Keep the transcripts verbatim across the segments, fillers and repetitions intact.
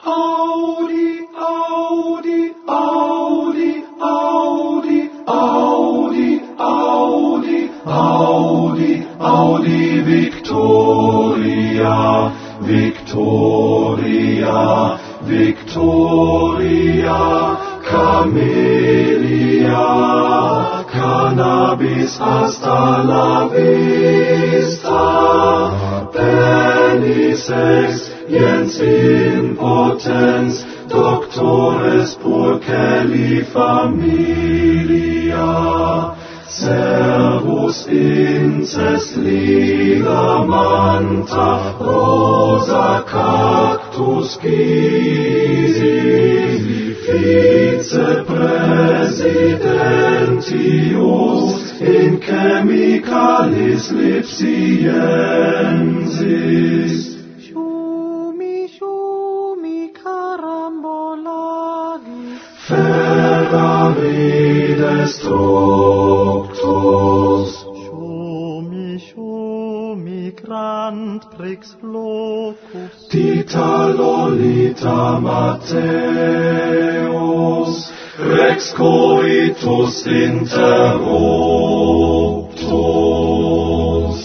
Audi, Audi, Audi, Audi, Audi, Audi, Audi, Audi, Victoria, Victoria, Victoria, Camellia, Cannabis hasta la vista, Pennisex, Jens Impotens, Doctores Purcelli Familia, Servus Inces Ligamanta, Rosa Cactus Gysi, Vicepresidentius in Chemicalis Lipsiensis. Ferrari destructus. Shumi, shumi, grand prix locus. Tita Lolita Matthäus, Rex coitus interruptus.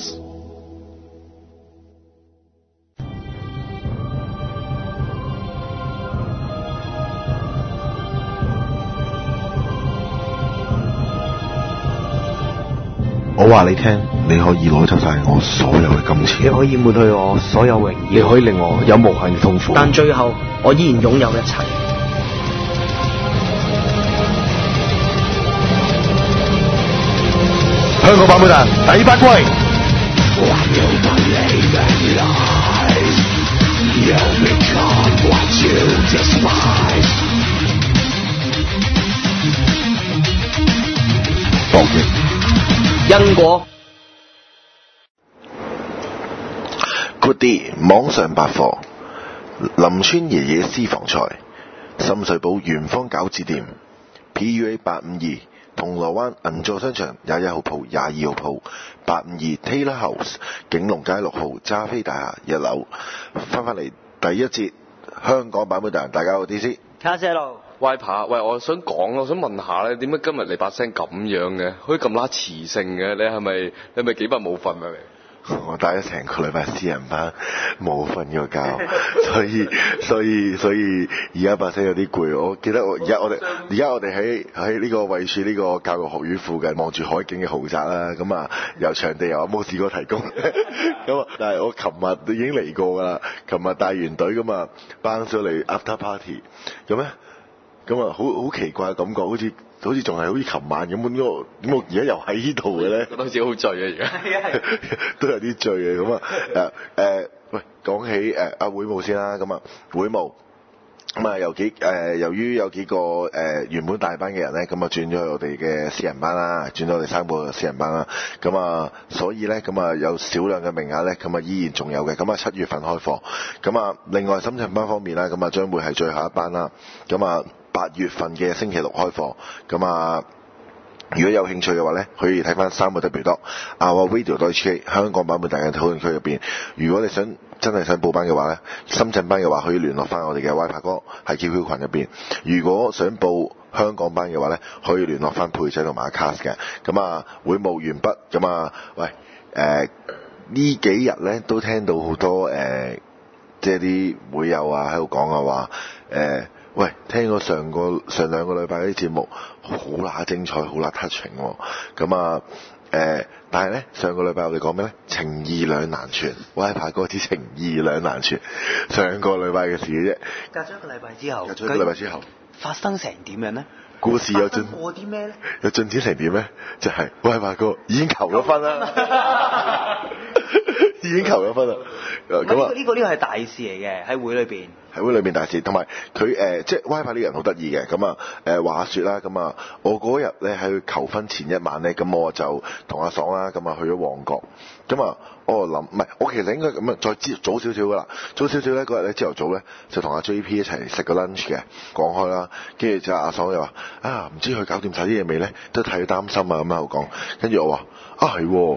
我話你聽，你可以攞走晒我所有嘅金錢， 你可以抹去我所有榮耀， 你可以令我有無限嘅痛苦， 但最後我依然擁有一切。 香港版本大第八季。博弈因果 Good D 網上百貨，林村爺爺私房菜，深水埗元芳餃子店 P U A 八五二，銅鑼灣銀座商場廿一號鋪廿二號鋪八五二 Taylor House， 景隆街六號揸飛大廈一樓。翻返嚟第一節香港版本大人，大家好 D C 卡姐路歪扒，喂，我想講，我想問下咧，點解今日你把聲咁樣嘅，可以咁拉磁性嘅？你係咪你係咪幾百冇瞓啊你？ 我帶咗成個禮拜私人班，冇瞓過覺，所以所以所以而家把聲有啲攰。我記得我而家我哋而家我哋喺喺呢個位處呢個教育學院附近望住海景嘅豪宅啦。咁啊，由場地由阿冇試過提供。咁啊，但係我琴日都已經嚟過㗎啦。琴日帶完隊咁啊，班咗嚟 after party 咁咧，咁啊好好奇怪嘅感覺，好似〜好似仲係好似琴晚咁樣，點我而家又喺呢度嘅咧？ 覺得好似好醉啊！而家係啊係， 都有啲醉嘅咁啊誒誒，喂，講起誒阿、啊、會務先啦，咁啊會務咁啊有幾誒、呃，由於有幾個誒、呃、原本大班嘅人咧，咁啊轉咗去我哋嘅私人班啦，轉咗我哋三個私人班啦，咁啊所以咧咁啊有少量嘅名額咧，咁啊依然仲有嘅，咁啊七月份開課，咁啊另外深圳班方面啦，咁啊將會係最後一班啦，咁啊。八月份嘅星期六開課，咁啊，如果有興趣嘅話咧，可以睇翻三個 W dot our radio dot H K 香港版本大嘅討論區入邊。如果你想真係想報班嘅話咧，深圳班嘅話可以聯絡翻我哋嘅 Y 拍哥喺 Q Q 群入邊。如果想報香港班嘅話咧，可以聯絡翻佩仔同埋阿 Cast 嘅。咁啊，會務完畢，咁啊，喂，誒、呃、呢幾日咧都聽到好多誒、呃，即係啲會友啊喺度講啊話誒。呃喂，聽過上個上兩個禮拜啲節目好乸精彩，好乸 touching 喎。咁啊，誒、呃，但係咧上個禮拜我哋講咩咧？情義兩難全，喂，排哥啲情義兩難全，上個禮拜嘅事嘅啫。 隔咗一個禮拜之後， 隔咗一個禮拜之後， 發生成點樣呢？ 故事有進過啲咩咧？ 有進展成點咧？就係、是、喂，排哥已經求咗婚啦，已經求咗婚啦。咁啊， 呢個呢個係大事嚟嘅，喺會裏邊。 喺會裏面大事，同埋佢誒即係 WiFi 呢個人好得意嘅，咁啊誒話説啦，咁啊我嗰日咧喺佢求婚前一晚咧，咁我就同阿爽啦，咁啊去咗旺角，咁啊我諗唔係，我其實應該咁啊再早早少少噶啦，早少少咧嗰日咧朝頭早咧就同阿 J P 一齊食個 lunch 嘅，講開啦，跟住就阿爽就話啊唔知佢搞掂晒啲嘢未咧，都睇佢擔心啊咁喺度講，跟住我話啊係喎。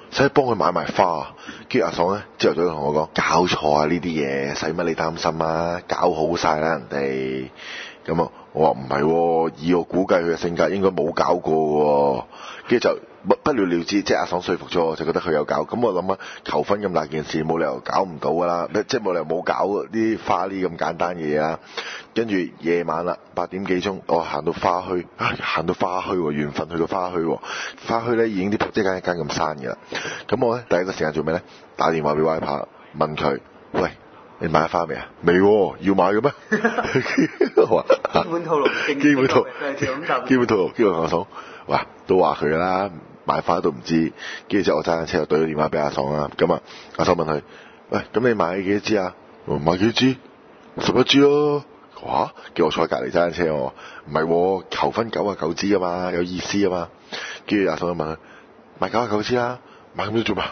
使幫佢買埋花。跟住阿爽咧朝頭早同我講：搞錯啊！呢啲嘢使乜你擔心啊？搞好晒啦人哋。咁啊，我話唔係喎，以我估計佢嘅性格應該冇搞過喎。跟住就不不了了之，即係阿爽說服咗我，就覺得佢有搞。咁我諗啊，求婚咁大件事，冇理由搞唔到噶啦，即係冇理由冇搞啲花呢咁簡單嘅嘢啦。跟住夜晚啦，八點幾鐘，我行到花墟，啊行到花墟喎，緣分去到花墟喎。花墟咧已經啲鋪一間一間咁閂嘅啦。咁我咧第一個時間做咩咧？打電話俾 Y 拍問佢：喂，你買咗花未啊？未喎，要買嘅咩？我話基本套路， 基本套， 基基本套路，基本阿爽，哇，都話佢噶啦，買花都唔知。跟住之後我揸緊車就對咗電話俾阿爽啦。咁啊，阿爽問佢：喂，咁你買幾多支啊？我買幾支？十一支咯。哇！叫我坐喺隔離揸緊車喎，唔係求婚九啊九支啊嘛，有意思啊嘛。跟住阿爽就問佢：買九啊九支啦，買咁多做咩？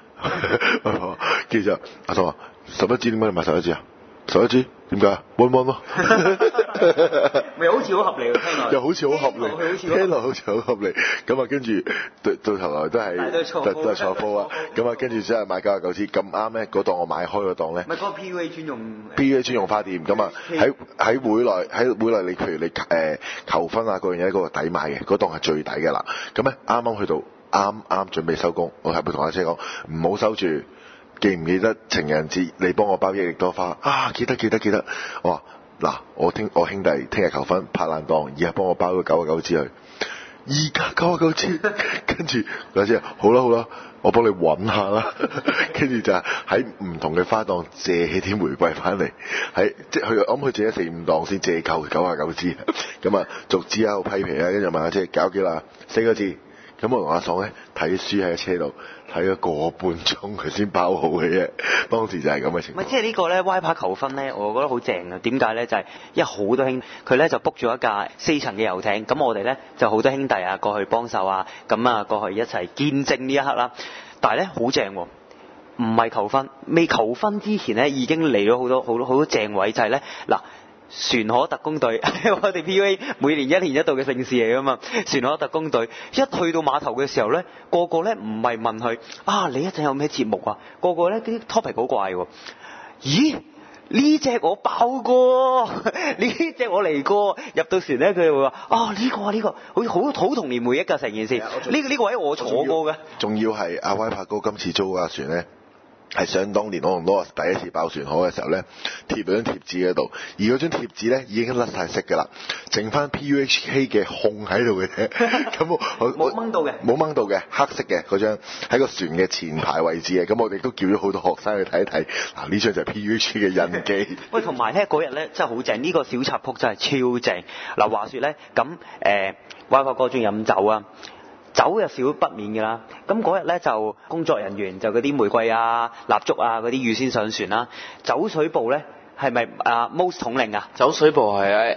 跟住就阿爽話：十一支點解你買十一支啊？十一支點解啊？溫溫咯， 咪好似好合理喎，聽落又好似好合理，聽落好似好合理。咁啊，跟住到到頭來都係都都係錯科啊。咁啊，跟住真係買九啊九支，咁啱咧嗰檔我買開嗰檔咧， 咪嗰個 P U A 專用 P U A 專用花店。咁啊喺喺會內喺會內，你譬如你誒、呃、求婚啊嗰樣嘢，嗰個抵買嘅，嗰檔係最抵嘅啦。咁咧啱啱去到啱啱準備收工，我係咪同阿姐講唔好收住？記唔記得情人節你幫我包益力多花啊？記得記得記得。我話嗱，我聽我兄弟聽日求婚拍爛檔，而家幫我包咗九啊九支去，而家九啊九支。跟住嗰支好啦好啦，我幫你揾下啦。跟住就喺唔同嘅花檔借起啲玫瑰翻嚟，喺即係佢我諗佢借咗四五檔先借夠九啊九支。咁啊逐支喺度批皮啊，跟住問阿姐搞幾啦？四個字。咁我同阿爽咧睇書喺車度睇咗個半鐘，佢先包好嘅啫。當時就係咁嘅情況。 唔係，即係呢個咧 Y 拍求婚咧，我覺得好正啊！點解咧？就係、是、因為好多兄佢咧就 book 咗一架四層嘅遊艇，咁我哋咧就好多兄弟啊過去幫手啊，咁啊過去一齊見證呢一刻啦。但係咧好正喎，唔係求婚，未求婚之前咧已經嚟咗好多好多好多正位，就係咧嗱。船河特工隊，我哋 P U A 每年一年一度嘅盛事嚟噶嘛。船河特工隊一去到碼頭嘅時候咧，個個咧唔係問佢啊，你一陣有咩節目啊？個個咧啲 topic 好怪喎。咦？呢隻我爆過，呢隻我嚟過。入到船咧，佢哋會話啊呢個啊呢個，好似好好童年回憶㗎成件事。呢個呢個位我坐過嘅。 仲要係阿威拍哥今次租架船咧。係想當年我同羅第一次爆船河嘅時候咧，貼咗張貼紙喺度，而嗰張貼紙咧已經甩晒色㗎啦，剩翻 P U H K 嘅控喺度嘅啫。咁我冇掹到嘅， 冇掹到嘅，黑色嘅嗰張喺個船嘅前排位置嘅。咁我哋都叫咗好多學生去睇一睇。嗱，呢張就係 P U H K 嘅印記。 喂，同埋咧嗰日咧真係好正，呢、這個小插曲真係超正。嗱，話說咧咁誒，威發哥中意飲酒啊。酒有少不免㗎啦，咁嗰日咧就工作人員就嗰啲玫瑰啊、蠟燭啊嗰啲預先上船啦。酒水部咧係咪啊 Most 統領啊？ 走水部係啊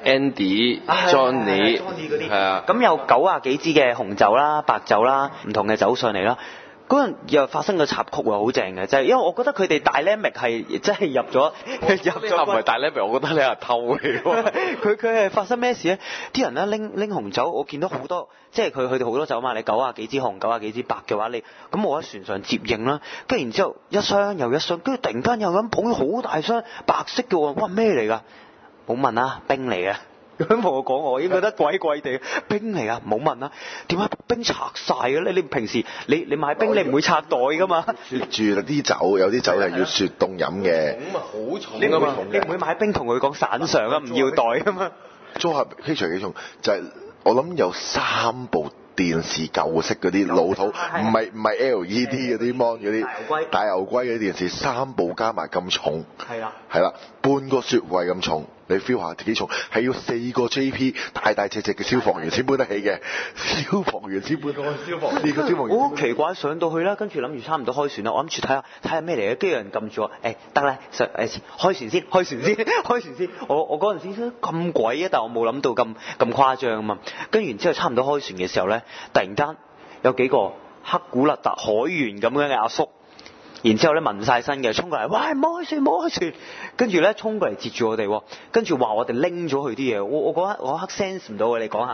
Andy、Johnny 嗰啲， 係啊。 咁有九啊幾支嘅紅酒啦、白酒啦，唔同嘅酒上嚟啦。嗰陣又發生個插曲喎，好正嘅，就係、是、因為我覺得佢哋大 limit 係真係入咗入咗。 唔係大 limit，我覺得你係偷嘅。 佢佢係發生咩事咧？啲人咧拎拎紅酒，我見到好多，即係佢佢哋好多酒嘛。你九啊幾支紅，九啊幾支白嘅話，你咁我喺船上接應啦。跟住然之後一箱又一箱，跟住突然間又咁捧咗好大箱白色嘅喎，哇咩嚟㗎？冇問啦，冰嚟嘅。咁同我講，我已經覺得鬼鬼地，冰嚟啊！冇問啦，點解冰拆晒嘅咧？你平時你你買冰你唔會拆袋噶嘛？ 雪住啲酒，有啲酒係要雪凍飲嘅。 咁啊好重㗎嘛！ 你唔會買冰同佢講散上啊，唔要袋啊嘛。 租客非常幾重，就係、是、我諗有三部電視舊式嗰啲老土，唔係唔係 L E D 嗰啲 mon 嗰啲大牛龜嗰啲電視，三部加埋咁重。係啦，係啦，半個雪櫃咁重。你 feel 下幾重？係要四個 J P 大大隻隻嘅消防員先搬得起嘅，消防員先搬到消防。呢個消防員好奇怪，上到去啦，跟住諗住差唔多開船啦，我諗住睇下睇下咩嚟嘅，跟住有人撳住我，誒得啦，誒開船先，開船先，開船先。我我嗰陣時咁鬼啊，但我冇諗到咁咁誇張啊嘛。跟住然之後差唔多開船嘅時候咧，突然間有幾個黑古勒特海員咁樣嘅阿叔。然之後咧，紋晒身嘅，衝過嚟，喂，唔好開船，唔好開船。跟住咧，衝過嚟截住我哋，跟住話我哋拎咗佢啲嘢。我我嗰刻我刻 sense 唔到嘅，你講下。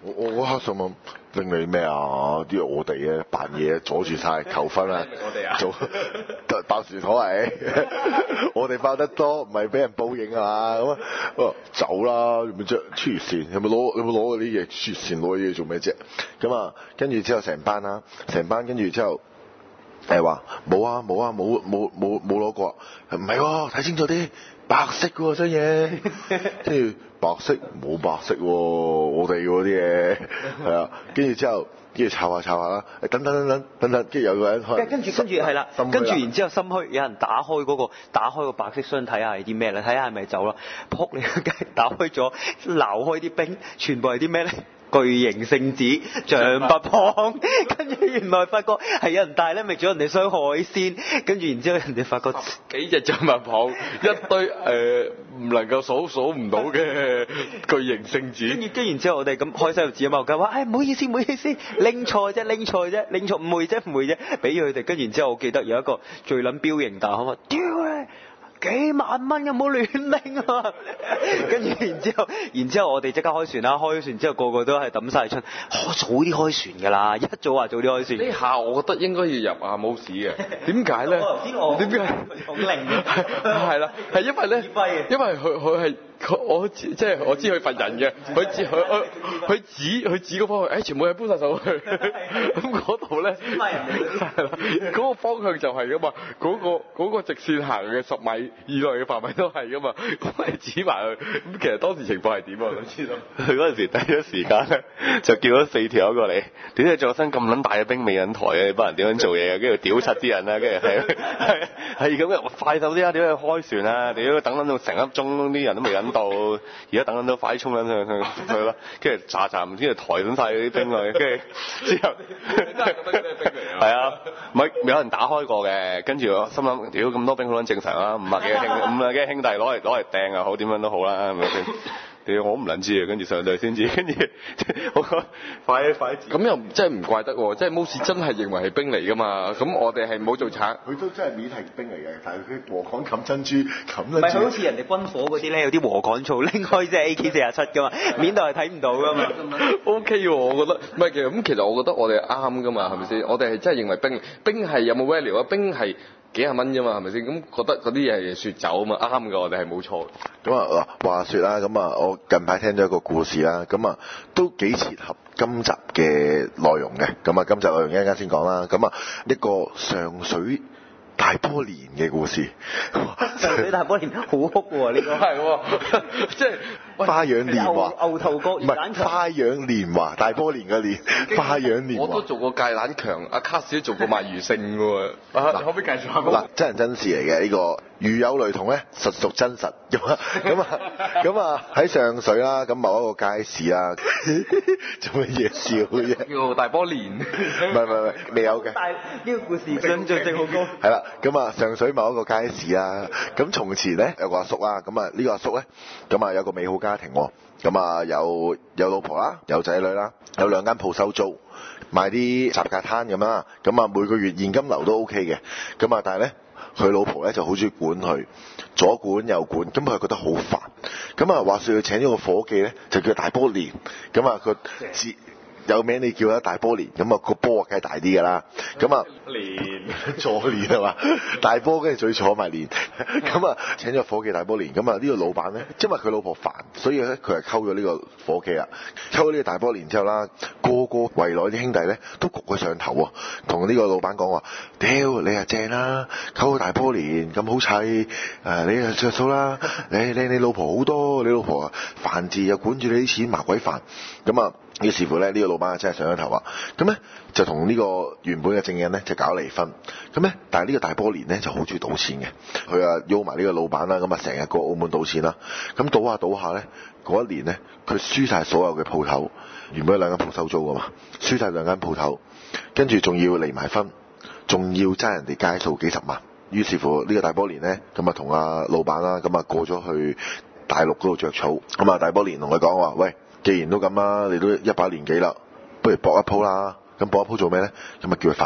我我嗰刻想問拎你咩啊？啲我哋嘅扮嘢阻住晒求婚啊！ 我哋啊， 做爆薯妥係，我哋爆得多，唔係俾人報應啊咁啊！走啦，咪啫黐線，有冇攞有冇攞嗰啲嘢？黐線攞啲嘢做咩啫？咁啊，跟住之後成班啦，成班跟住之後。誒話冇啊冇啊冇冇冇冇攞過，唔係喎，睇清楚啲，白色嘅喎張嘢，跟住白色冇白色喎，我哋嗰啲嘢係啊，跟住之後跟住抄下抄下啦，等等等等等等，跟住有個人開， 跟住跟住係啦，跟住然之後心虛，有人打開嗰、嗰個打開個白色箱睇下係啲咩咧，睇下係咪酒啦，撲你個街，打開咗，撈開啲冰，全部係啲咩咧？巨型聖子、象拔蚌，跟住原來發覺係有人帶咧，咪咗人哋箱海鮮，跟住然之後人哋發覺幾隻象拔蚌，一堆誒唔、呃、能夠數數唔到嘅巨型聖子。 跟住跟然之後我哋咁開西柚紙啊嘛，我講話誒唔好意思唔好意思，拎錯啫拎錯啫拎錯誤會啫誤會啫，俾佢哋。跟住然之後我記得有一個最撚彪形大漢話：屌你！幾萬蚊有冇亂拎啊？跟住然之後，然之後我哋即刻開船啦！開船之後個個都係抌晒春，我早啲開船㗎啦！一早話早啲開船。 呢下我覺得應該要入阿冇事嘅，點解咧？點解？ 好靈係係啦，係因為咧，因為佢佢係。我知即係我知佢罰人嘅，佢指佢佢指佢指嗰方向，誒、哎、全部係搬晒手去，咁嗰度咧，係啦，嗰、嗰個方向就係噶嘛，嗰、嗰個嗰個直線行嘅十米以內嘅範圍都係噶嘛，咁你指埋佢，咁其實當時情況係點啊？我想知道。 佢嗰陣時第一時間咧，就叫咗四條友過嚟，點解做身咁撚大嘅兵未引台嘅？你班人點樣做嘢啊？跟住屌柒啲人啦，跟住係係係咁嘅，快手啲啊！點解開船啊？點解等等到成粒鐘啲人都未引？到而家等緊都快啲衝緊上上去啦，跟住查查唔知就抬緊晒嗰啲兵落去，跟住之後係啊，唔係有人打開過嘅，跟住我心諗屌咁多兵好撚正常啦，五啊幾兄五啊幾兄弟攞嚟攞嚟掟又好點樣都好啦，係咪先？屌我唔撚知啊，跟住上到先知，跟住我講快啲快啲。咁又真係唔怪得喎，即係冇事真係認為係兵嚟噶嘛，咁我哋係冇做賊。 佢都真係面係兵嚟嘅，但係佢禾稈冚珍珠冚得。 唔係佢好似人哋軍火嗰啲咧，有啲禾稈草拎開即係 A K 四十七噶嘛，面度係睇唔到噶嘛。 O K 喎，我覺得唔係其實咁，其實我覺得我哋啱噶嘛，係咪先？我哋係真係認為兵兵係有冇 value 啊？兵係幾廿蚊啫嘛，係咪先？咁覺得嗰啲嘢係雪酒啊嘛，啱㗎，我哋係冇錯。咁啊話説啦，咁啊我近排聽咗一個故事啦，咁啊都幾切合今集嘅內容嘅。咁啊今集內容一陣間先講啦。咁啊一個上水大波年嘅故事。 上水大波年好哭喎，呢個係喎，即係花樣年華。 牛頭角唔係花樣年華，大波年嘅年，花樣年華。 我都做過芥蘭強，阿卡士都做過賣魚勝嘅喎。嗱，可唔可以介紹下？ 嗱，真人真事嚟嘅呢個。如有雷同咧，實屬真實。咁啊，咁啊，咁啊喺上水啦，咁某一個街市啦，做乜嘢笑嘅啫？ 叫大波年。唔係唔係唔係，未有嘅。 但係呢個故事想像性好高。 係啦，咁啊上水某一個街市啦，咁從前咧有個阿叔啦，咁啊呢個阿叔咧，咁啊有個美好家庭喎，咁啊有有老婆啦，有仔女啦，有兩間鋪收租，賣啲雜架攤咁啦，咁啊每個月現金流都 OK 嘅，咁啊但係咧。佢老婆咧就好中意管佢，左管右管，咁佢覺得好煩。咁啊話說佢請咗個伙計咧，就叫大波年。咁啊佢字有名你叫啦大波年，咁啊個波梗係大啲㗎啦。咁啊年左年係嘛？大波跟住最坐埋年。咁啊請咗個伙計大波年。咁啊呢個老闆咧，因為佢老婆煩，所以咧佢係溝咗呢個伙計啦。溝咗呢個大波年之後啦，個個圍內啲兄弟咧都焗佢上頭喎，同呢個老闆講話：屌你啊正啦，溝個大波年咁好砌，誒你啊着數啦，你你你老婆好多，你老婆啊煩字又管住你啲錢麻鬼煩。咁啊於是乎咧呢個老闆真係上咗頭啊，咁咧就同呢個原本嘅正人咧就搞離婚。咁咧但係呢個大波年咧就好中意賭錢嘅，佢啊邀埋呢個老闆啦，咁啊成日過澳門賭錢啦。咁賭下賭下咧嗰一年咧佢輸晒所有嘅鋪頭，原本有兩間鋪收租噶嘛，輸晒兩間鋪頭，跟住仲要離埋婚，仲要爭人哋街數幾十萬。於是乎呢個大波年咧咁啊同阿老闆啦咁啊過咗去大陸嗰度著草。咁啊大波年同佢講話：喂，既然都咁啦，你都一把年紀啦，不如搏一鋪啦。咁搏一鋪做咩咧？咁啊叫佢販毒。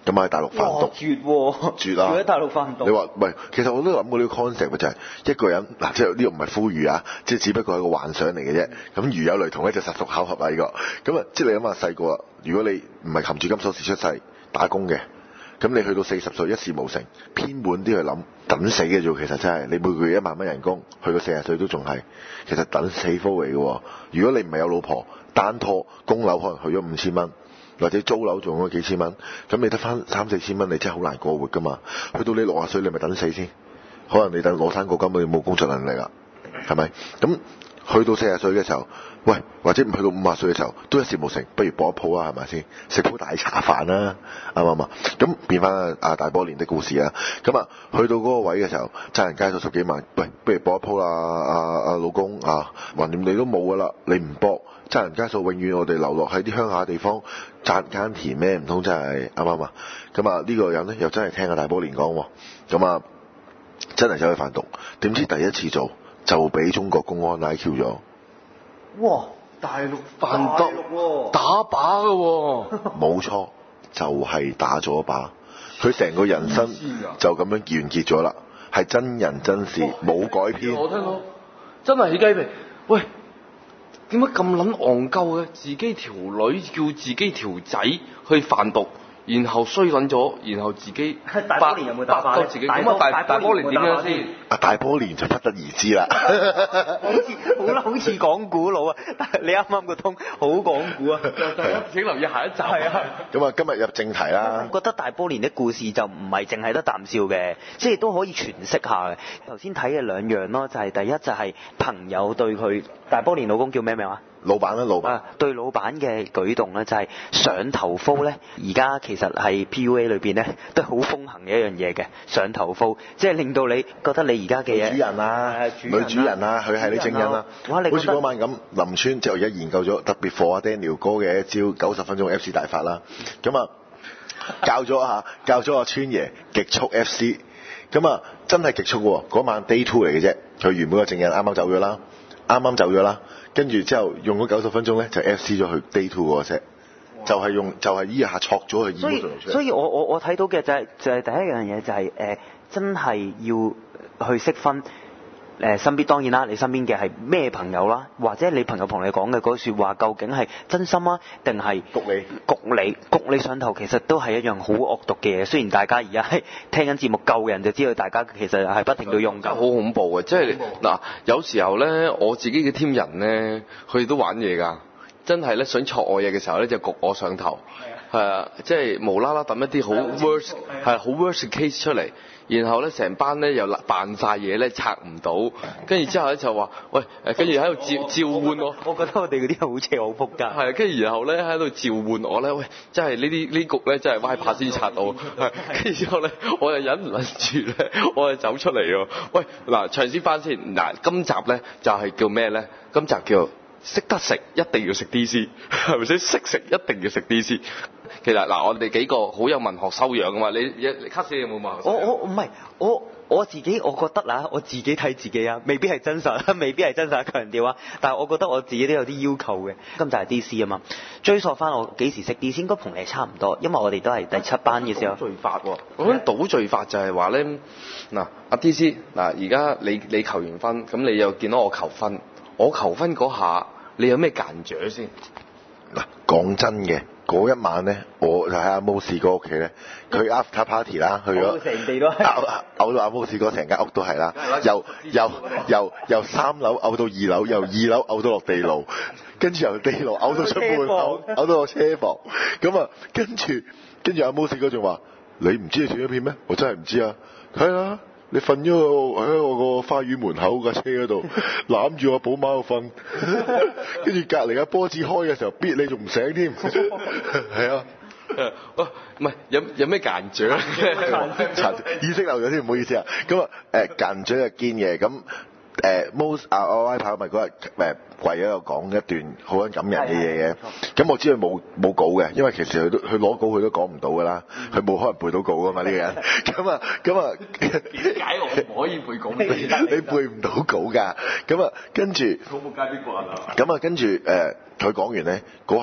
咁喺大陸販毒。 絕喎！ 絕啊！ 喺大陸販毒。 你話唔係？其實我都諗過呢個 concept 嘅就係、是、一個人嗱，即係呢個唔係呼籲啊，即係只不過係一個幻想嚟嘅啫。咁如有雷同咧，就實屬巧合啊！呢、這個咁啊，即係你諗下細個啦，如果你唔係擒住金鎖匙出世打工嘅，咁你去到四十歲一事無成，偏門啲去諗，等死嘅啫。其實真係你每個月一萬蚊人工，去到四十歲都仲係，其實等死科嚟嘅。如果你唔係有老婆，單拖供樓可能去咗五千蚊。或者租樓仲嗰幾千蚊，咁你得翻三四千蚊，你真係好難過活噶嘛。去到你六十歲，你咪等死先。可能你等攞生果金，你冇工作能力啦，係咪？咁去到四十歲嘅時候，喂，或者唔去到五十歲嘅時候，都一事無成，不如搏一鋪啦，係咪先？食鋪大茶飯啦，啱唔啱啊？咁變翻阿大波年的故事啊。咁啊，去到嗰個位嘅時候，爭人街數十幾萬，喂，不如搏一鋪啦，阿、啊、阿老公啊，橫掂你都冇噶啦，你唔搏，爭人街數永遠我哋流落喺啲鄉下地方紮耕田咩？唔通真係啱唔啱啊？咁啊，呢個人咧又真係聽阿大波年講喎，咁啊真係走去販毒，點知第一次做就俾中國公安拉 Q 咗。 哇！ 大陸販毒打靶嘅喎， 冇錯，就係、是、打咗靶，佢成個人生就咁樣完結咗啦，係真人真事，冇改編。 我聽到真係起雞皮，喂，點解咁撚戇鳩嘅？自己條女叫自己條仔去販毒，然後衰撚咗，然後自己大波年有冇打靶？ 自己咁啊！大大波年點樣先？ 啊，大波年就不得而知啦。 好似好啦，好似講古佬啊！但係你啱啱個通好講古啊！ 請留意下一集。係啊。 咁啊，今日入正題啦。 我覺得大波年的故事就唔係淨係得啖笑嘅，即係都可以詮釋下嘅。頭先睇嘅兩樣咯，就係、是、第一就係朋友對佢大波年老公叫咩名話？ 老闆啦，老闆。 啊，對老闆嘅舉動咧，就係上頭鋪咧，而家其實係 P U A 裏邊咧，都係好風行嘅一樣嘢嘅。上頭鋪，即係令到你覺得你而家嘅嘢， 女主人啊，女主人啊，佢係你正人啊。哇！你好似嗰晚咁，林村就而家研究咗特別課阿 Daniel 哥嘅一招九十分鐘 F C 大法啦。咁啊，教咗下，教咗阿村爺極速 F C。咁啊，真係極速喎！嗰晚 Day Two 嚟嘅啫，佢原本個正人啱啱走咗啦，啱啱走咗啦。跟住之後用咗九十分鐘咧，就 F C 咗去 Day Two 嗰個 set，就係用就係依下戳咗佢。 所以所以我我我睇到嘅就係、是、就係、是、第一樣嘢就係、是、誒、呃、真係要去識分誒、呃、身邊當然啦，你身邊嘅係咩朋友啦，或者你朋友同你講嘅嗰句説話究竟係真心啊，定係焗你焗你焗你上頭，其實都係一樣好惡毒嘅嘢。雖然大家而家係聽緊節目舊人就知道，大家其實係不停都用緊。 好恐怖嘅，即係嗱，有時候咧，我自己嘅 team 人咧，佢哋都玩嘢㗎。真係咧想戳我嘢嘅時候咧，就焗我上頭。係啊，即係無啦啦揼一啲好 worst 係好 worst case 出嚟，然後咧成班咧又扮晒嘢咧拆唔到，跟住之後咧就話喂誒，跟住喺度召召喚我。 我覺得我哋嗰啲好邪好撲街。 係，跟住然後咧喺度召喚我咧，喂，真係呢啲呢局咧真係歪拍先拆到。係，跟住之後咧我又忍唔撚住咧，我就走出嚟喎。喂，嗱，長先翻先，嗱，今集咧就係叫咩咧？今集叫識得食一定要食 D C， 係咪先？識食一定要食 D C。其實嗱，我哋幾個好有文學修養噶嘛，你你卡士有冇文學修養？ 我我唔係我我自己，我覺得啦，我自己睇自己啊，未必係真實，未必係真實強調啊。但係我覺得我自己都有啲要求嘅。今集係 D C 啊嘛，追溯翻我幾時識 D C，應該同你差唔多，因為我哋都係第七班嘅時候。倒敘法喎， 我覺得倒敘法就係話咧，嗱阿 D C 嗱，而家你你求完分，咁你又見到我求分，我求分嗰下，你有咩間著先？ 嗱，講真嘅。嗰一晚咧，我就喺阿毛士哥屋企咧，佢 after party 啦，去咗成地都係嘔到阿毛士哥成間屋都係啦，由由由由三樓嘔到二樓，由二樓嘔到落地牢，跟住由地牢嘔到出門口，嘔到落車房，咁啊，跟住跟住阿毛士哥仲話：你唔知你斷咗片咩？我真係唔知啊，係啊。你瞓咗喺我個花園門口架車嗰度，攬住我寶馬度瞓，跟住隔離阿波子開嘅時候，逼你仲唔醒添？係啊， 哦，唔係有有咩間著？ 意識漏咗添，唔好意思啊。咁啊誒間著就堅嘅，咁誒 most 啊我 Y 跑咪嗰日誒跪喺度講一段好撚感人嘅嘢嘅，咁我知佢冇冇稿嘅，因為其實佢都佢攞稿佢都講唔到噶啦，佢冇可能背到稿噶嘛呢個人，咁啊咁啊點解我唔可以背稿？ 你背唔到稿㗎，咁啊跟住咁啊跟住誒佢講完咧嗰下咧，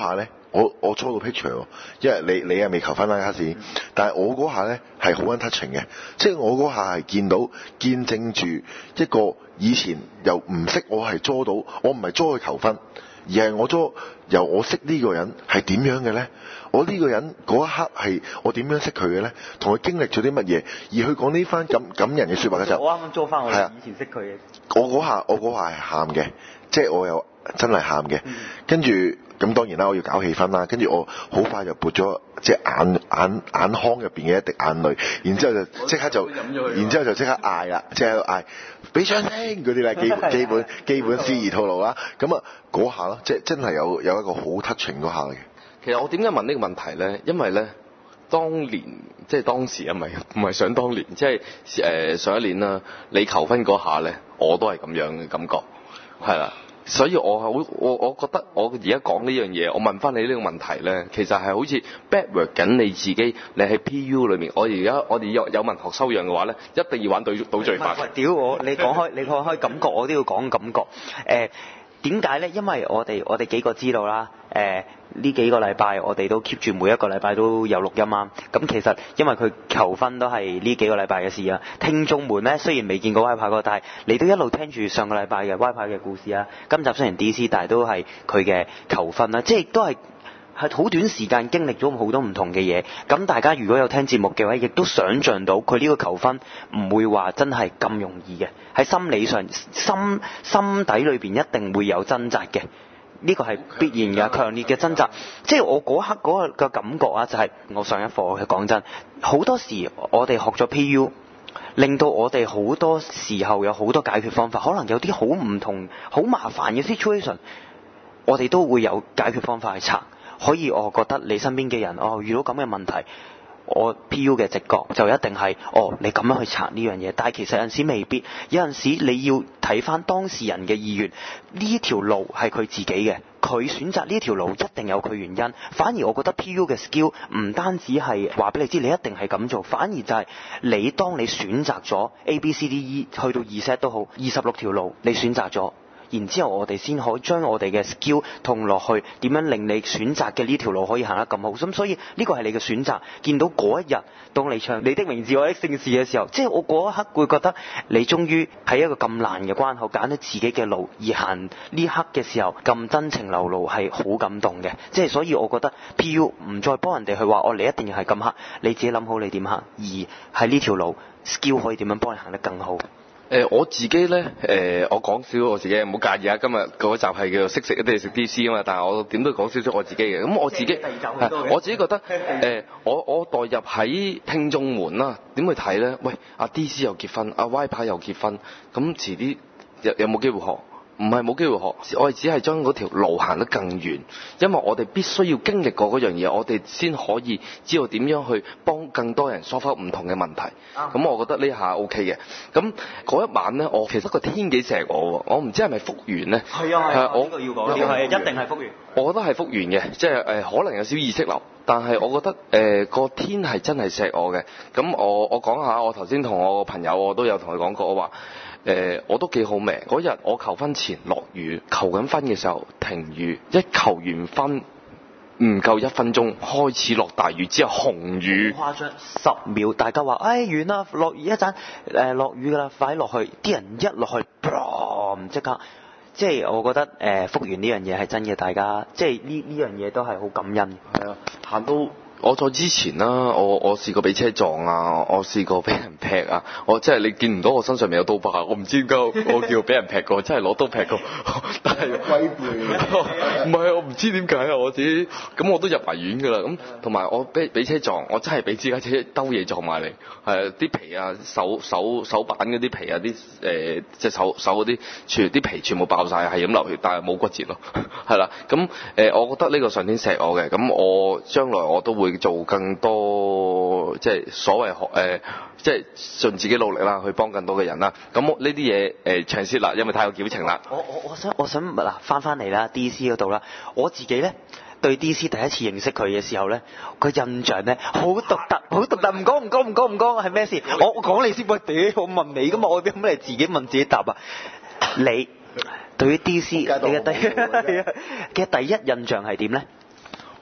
我我初到 picture 喎，因為你你係未求婚啦，卡士，但係我嗰下咧係好 touching 嘅，即係我嗰下係見到見證住一個以前由唔識我係捉到，我唔係捉佢求婚，而係我捉由我識呢個人係點樣嘅咧？我呢個人嗰一刻係我點樣識佢嘅咧？同佢經歷咗啲乜嘢？而佢講呢番感感人嘅説話嘅時候， 我啱啱捉翻我係啊以前識佢嘅。 我嗰下我嗰下係喊嘅，即係我又真係喊嘅。跟住咁當然啦，我要搞氣氛啦。跟住我好快就撥咗即係眼眼眼眶入邊嘅一滴眼淚，然之後就即刻就，然之後就即刻嗌啦，即係嗌俾掌聲嗰啲咧，基本基本基本司儀套路啦。咁啊嗰下咯，即係真係有有一個好 touching 嗰下嘅。 其實我點解問呢個問題咧？因為咧，當年即係當時啊，唔係唔係想當年，即係誒、呃、上一年啦，你求婚嗰下咧，我都係咁樣嘅感覺，係啦。所以我係好我我覺得我而家講呢樣嘢，我問翻你呢個問題咧，其實係好似 backward 緊你自己，你喺 P U 裏面，我而家我哋有有文學修養嘅話咧，一定要玩對倒敘法。 屌我！你講開你講開感覺，我都要講感覺。誒點解咧？因為我哋我哋幾個知道啦。誒呢幾個禮拜我哋都 keep 住每一個禮拜都有錄音啊。咁其實因為佢求婚都係呢幾個禮拜嘅事啊。聽眾們咧雖然未見過 Y 派哥，但係你都一路聽住上個禮拜嘅 Y 派嘅故事啊。今集雖然 D C， 但係都係佢嘅求婚啦，即係都係。係好短時間經歷咗好多唔同嘅嘢，咁大家如果有聽節目嘅話，亦都想像到佢呢個求婚唔會話真係咁容易嘅，喺心理上心心底裏邊一定會有掙扎嘅，呢個係必然嘅，強烈嘅掙扎。即係我嗰刻嗰個嘅感覺啊，就係我上一課講真，好多時我哋學咗 P U，令到我哋好多時候有好多解決方法，可能有啲好唔同、好麻煩嘅 situation， 我哋都會有解決方法去查。可以，我覺得你身邊嘅人，哦，遇到咁嘅問題，我 P U 嘅直覺就一定係，哦，你咁樣去查呢樣嘢。但係其實有陣時未必，有陣時你要睇翻當事人嘅意願，呢條路係佢自己嘅，佢選擇呢條路一定有佢原因。反而我覺得 P U 嘅 skill 唔單止係話俾你知，你一定係咁做，反而就係你當你選擇咗 A B C D E 去到 Z 都好，二十六條路你選擇咗。然之後我哋先可以將我哋嘅 skill 同落去，點樣令你選擇嘅呢條路可以行得咁好。咁所以呢個係你嘅選擇。見到嗰一日當你唱你的名字我的姓氏嘅時候，即係我嗰一刻會覺得你終於喺一個咁難嘅關口揀咗自己嘅路而行，呢刻嘅時候咁真情流露係好感動嘅。即係所以我覺得 P U 唔再幫人哋去話哦，你一定要係咁行，你自己諗好你點行，而係呢條路 skill 可以點樣幫你行得更好。 誒、呃、我自己咧，誒、呃、我講少我自己，唔好介意啊。今日嗰集係叫做識食一定係食 D C 啊嘛，但係我點都講少少我自己嘅。咁我自己，我自己覺得，誒、呃、我我代入喺聽眾們啦，點去睇咧？喂，阿 D C 又結婚，阿 Y 派又結婚，咁遲啲有有冇機會學？唔係冇機會學，我哋只係將嗰條路行得更遠，因為我哋必須要經歷過嗰樣嘢，我哋先可以知道點樣去幫更多人 solve 唔同嘅問題。咁、啊、我覺得呢下 OK 嘅。咁嗰一晚咧，我其實個天幾錫我喎，我唔知係咪復原咧。係啊係啊，我呢個要講，呢個係一定係復原。我覺得係復原嘅，即係誒、呃、可能有少意識流，但係我覺得誒個、呃、天係真係錫我嘅。咁我我講下，我頭先同我個朋友我都有同佢講過，我話。誒、呃，我都幾好命。嗰日我求婚前落雨，求緊婚嘅時候停雨，一求完婚唔夠一分鐘開始落大雨，之後紅雨。誇張，十秒，大家話，哎，完啦，落雨一陣，誒，落雨噶啦，快落去。啲人一落去，唔即刻，即係我覺得誒，復原呢樣嘢係真嘅，大家即係呢呢樣嘢都係好感恩。係啊，行到。我再之前啦，我我試過俾車撞啊，我試過俾人劈啊，我即係你見唔到我身上面有刀疤，我唔知點解我叫俾人劈過，真係攞刀劈過，但係龜背，唔係我唔知點解啊，我自己咁我都入埋院㗎啦，咁同埋我俾俾車撞，我真係俾私家車兜嘢撞埋嚟，係啲皮啊手手手板嗰啲皮啊啲誒隻手手嗰啲全啲皮全部爆晒，係咁流血，但係冇骨折咯，係啦，咁誒、呃、我覺得呢個上天錫我嘅，咁我將來我都會。做更多即係所謂學誒、呃，即係盡自己努力啦，去幫更多嘅人啦。咁呢啲嘢誒長説啦，因為太有矯情啦。我我我想我想嗱翻翻嚟啦 ，D C 嗰度啦，我自己咧對 D C 第一次認識佢嘅時候咧，個印象咧好獨特，好獨特。唔講唔講唔講唔講，係咩事？我我講你先，喂，屌，我問你噶嘛，我點解你自己問自己答啊？你對於 D C 你嘅第嘅第一印象係點咧？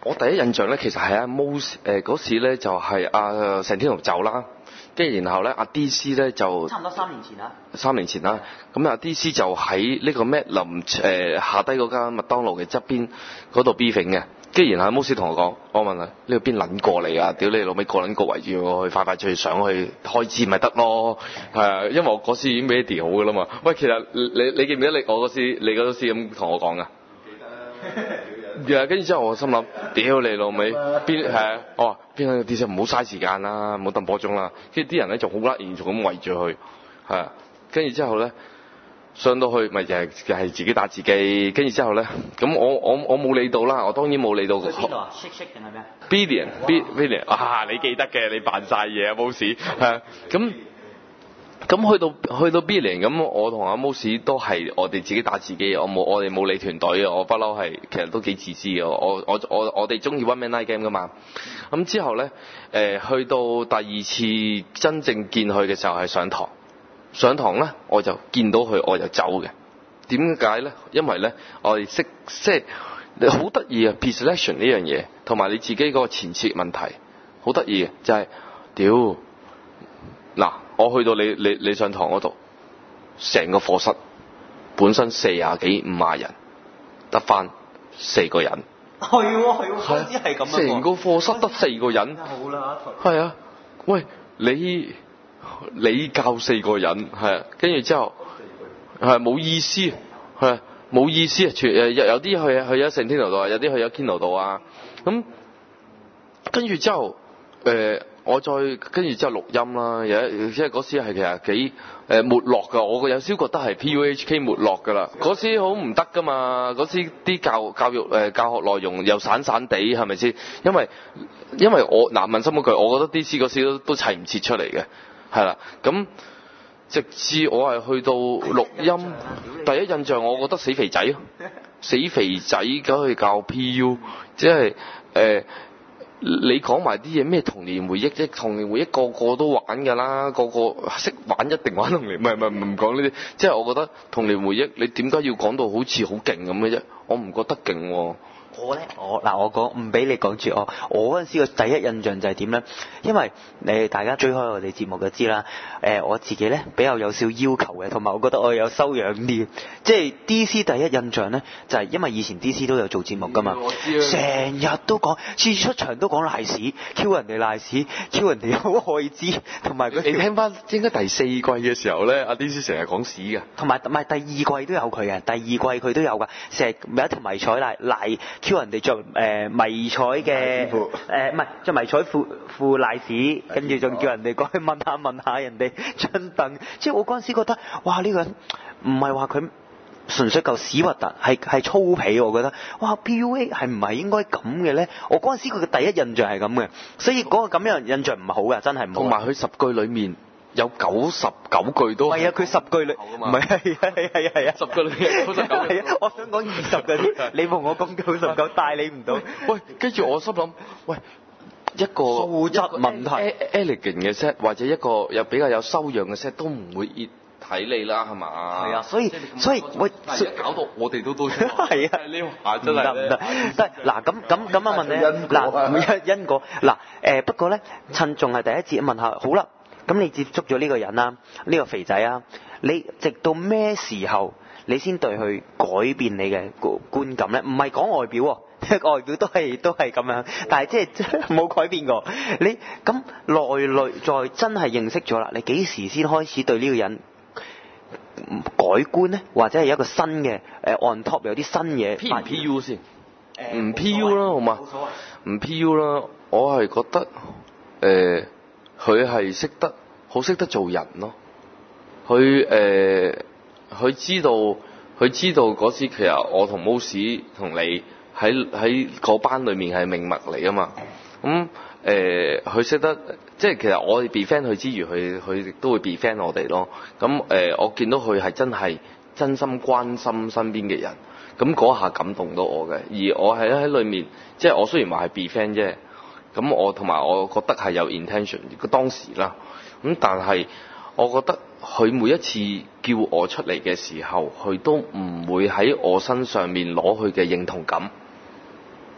我第一印象咧，其實係阿 Mose 誒嗰時咧就係阿成天龍走啦，跟住然後咧阿 D C 咧就差唔多三年前啦。 三年前啦，咁阿 D C 就喺呢個咩林誒、呃、下低嗰間麥當勞嘅側邊嗰度 briefing 嘅，跟住然後阿 Mose 同我講，我問佢呢個邊撚過嚟啊？屌你老味個撚個圍住我去快快脆上去開戰咪得咯？係啊，因為我嗰時已經 ready 好噶啦嘛。喂，其實你你記唔記得你我嗰時你嗰時咁同我講噶？記得。跟住之後我心諗，屌你老味，邊係啊？我話邊個 D C 唔好嘥時間啦，唔好抌波鐘啦。跟住啲人咧就好甩然仲咁圍住佢，係啊。跟住之後咧上到去咪就係就係自己打自己。跟住之後咧，咁我我我冇理到啦，我當然冇理到。 去邊度啊 ？Shake Shake 定係咩 ？Billion B Billion 啊！你記得嘅，你扮晒嘢啊 Mose 係啊。咁咁去到去到 Billion 咁，我同阿 Mose 都係我哋自己打自己，我冇我哋冇理團隊嘅，我不嬲係其實都幾自私嘅。我我我我哋中意 one man night game 噶嘛。咁之後咧誒、呃、去到第二次真正見佢嘅時候係上堂。上堂咧，我就見到佢，我就走嘅。點解咧？因為咧，我哋識即係你好得意啊 peer selection 呢樣嘢，同埋你自己嗰個前設問題，好得意嘅就係、是，屌嗱，我去到你你你上堂嗰度，成個課室本身四廿幾五廿人，得翻四個人。 係喎係喎，嗰啲係咁啊！ 成個課室得四個人。 好啦， 係啊，喂你。你教四個人係啊，跟住之後係冇意思，係冇意思啊！全誒有有啲去去咗聖天奴度啊，有啲去咗堅奴度啊。咁跟住之後誒、呃，我再跟住之後錄音啦。有即係嗰時係其實幾誒沒落㗎。我有少覺得係 P U H K 沒落㗎啦。嗰時好唔得㗎嘛。嗰時啲教教育誒、呃、教學內容又散散地，係咪先？因為因為我嗱問心嗰句，我覺得 D C 嗰時都都砌唔切出嚟嘅。係啦，咁直至我係去到錄音，第一印象我覺得死肥仔，死肥仔梗係教 P U， 即係誒、呃、你講埋啲嘢咩童年回憶啫？童年回憶個個都玩㗎啦，個個識玩一定玩童年，唔係唔係唔講呢啲，即係我覺得童年回憶你點解要講到好似好勁咁嘅啫？我唔覺得勁喎。 我咧，我嗱我講唔俾你講住我，我嗰陣時個第一印象就係點咧？因為你大家追開我哋節目就知啦。誒、呃，我自己咧比較有少要求嘅，同埋我覺得我有修養啲。即係 D C 第一印象咧，就係、是、因為以前 D C 都有做節目噶嘛，成日都講，次次出場都講賴屎，Q 人哋賴屎，Q人哋好愛滋，同埋佢。你聽翻應該第四季嘅時候咧，阿 D C 成日講屎嘅。同埋唔係第二季都有佢嘅，第二季佢都有㗎，成日有一條迷彩賴賴。叫人哋着誒迷彩嘅誒唔係着迷彩褲褲賴屎，跟住仲叫人哋過去問下問下人哋張凳，即係我嗰陣時覺得哇呢、呢個人唔係話佢純粹嚿屎核突，係係粗鄙，我覺得哇 P U A 係唔係應該咁嘅咧？我嗰陣時佢嘅第一印象係咁嘅，所以嗰個咁樣印象唔係好嘅，真係唔好。同埋佢十句裡面。有九十九句都係啊！佢十句裏唔係係啊係啊係啊！十句裏面九十九係啊！我想講二十嗰啲，你同我講九十九帶你唔到。喂，跟住我心諗，喂一個素質問題 elegant 嘅 set 或者一個有比較有修養嘅 set 都唔會熱睇你啦，係嘛？係啊，所以所以喂，搞到我哋都都係啊！呢下真係唔得唔得得嗱咁咁咁啊問你嗱因因果嗱誒不過咧趁仲係第一節問下好啦。咁你接觸咗呢個人啦，呢、呢個肥仔啊，你直到咩時候你先對佢改變你嘅觀感咧？唔係講外表喎，外表都係都係咁樣，但係即係冇改變過。你咁內內在真係認識咗啦，你幾時先開始對呢個人改觀咧？或者係一個新嘅誒 on top 有啲新嘢 P 唔 P U 先？唔 P U 啦，好嘛？唔 P U 啦，我係覺得誒。呃佢係識得好識得做人咯，佢誒佢知道佢知道嗰時其實我同 Mose 同你喺喺嗰班裏面係命脈嚟啊嘛，咁誒佢識得即係其實我哋 be friend 佢之餘，佢佢亦都會 be friend 我哋咯，咁誒、呃、我見到佢係真係真心關心身邊嘅人，咁嗰下感動到我嘅，而我係喺裏面即係我雖然話係 be friend 啫。咁我同埋我覺得係有 intention，當時啦。咁但係我覺得佢每一次叫我出嚟嘅時候，佢都唔會喺我身上面攞佢嘅認同感。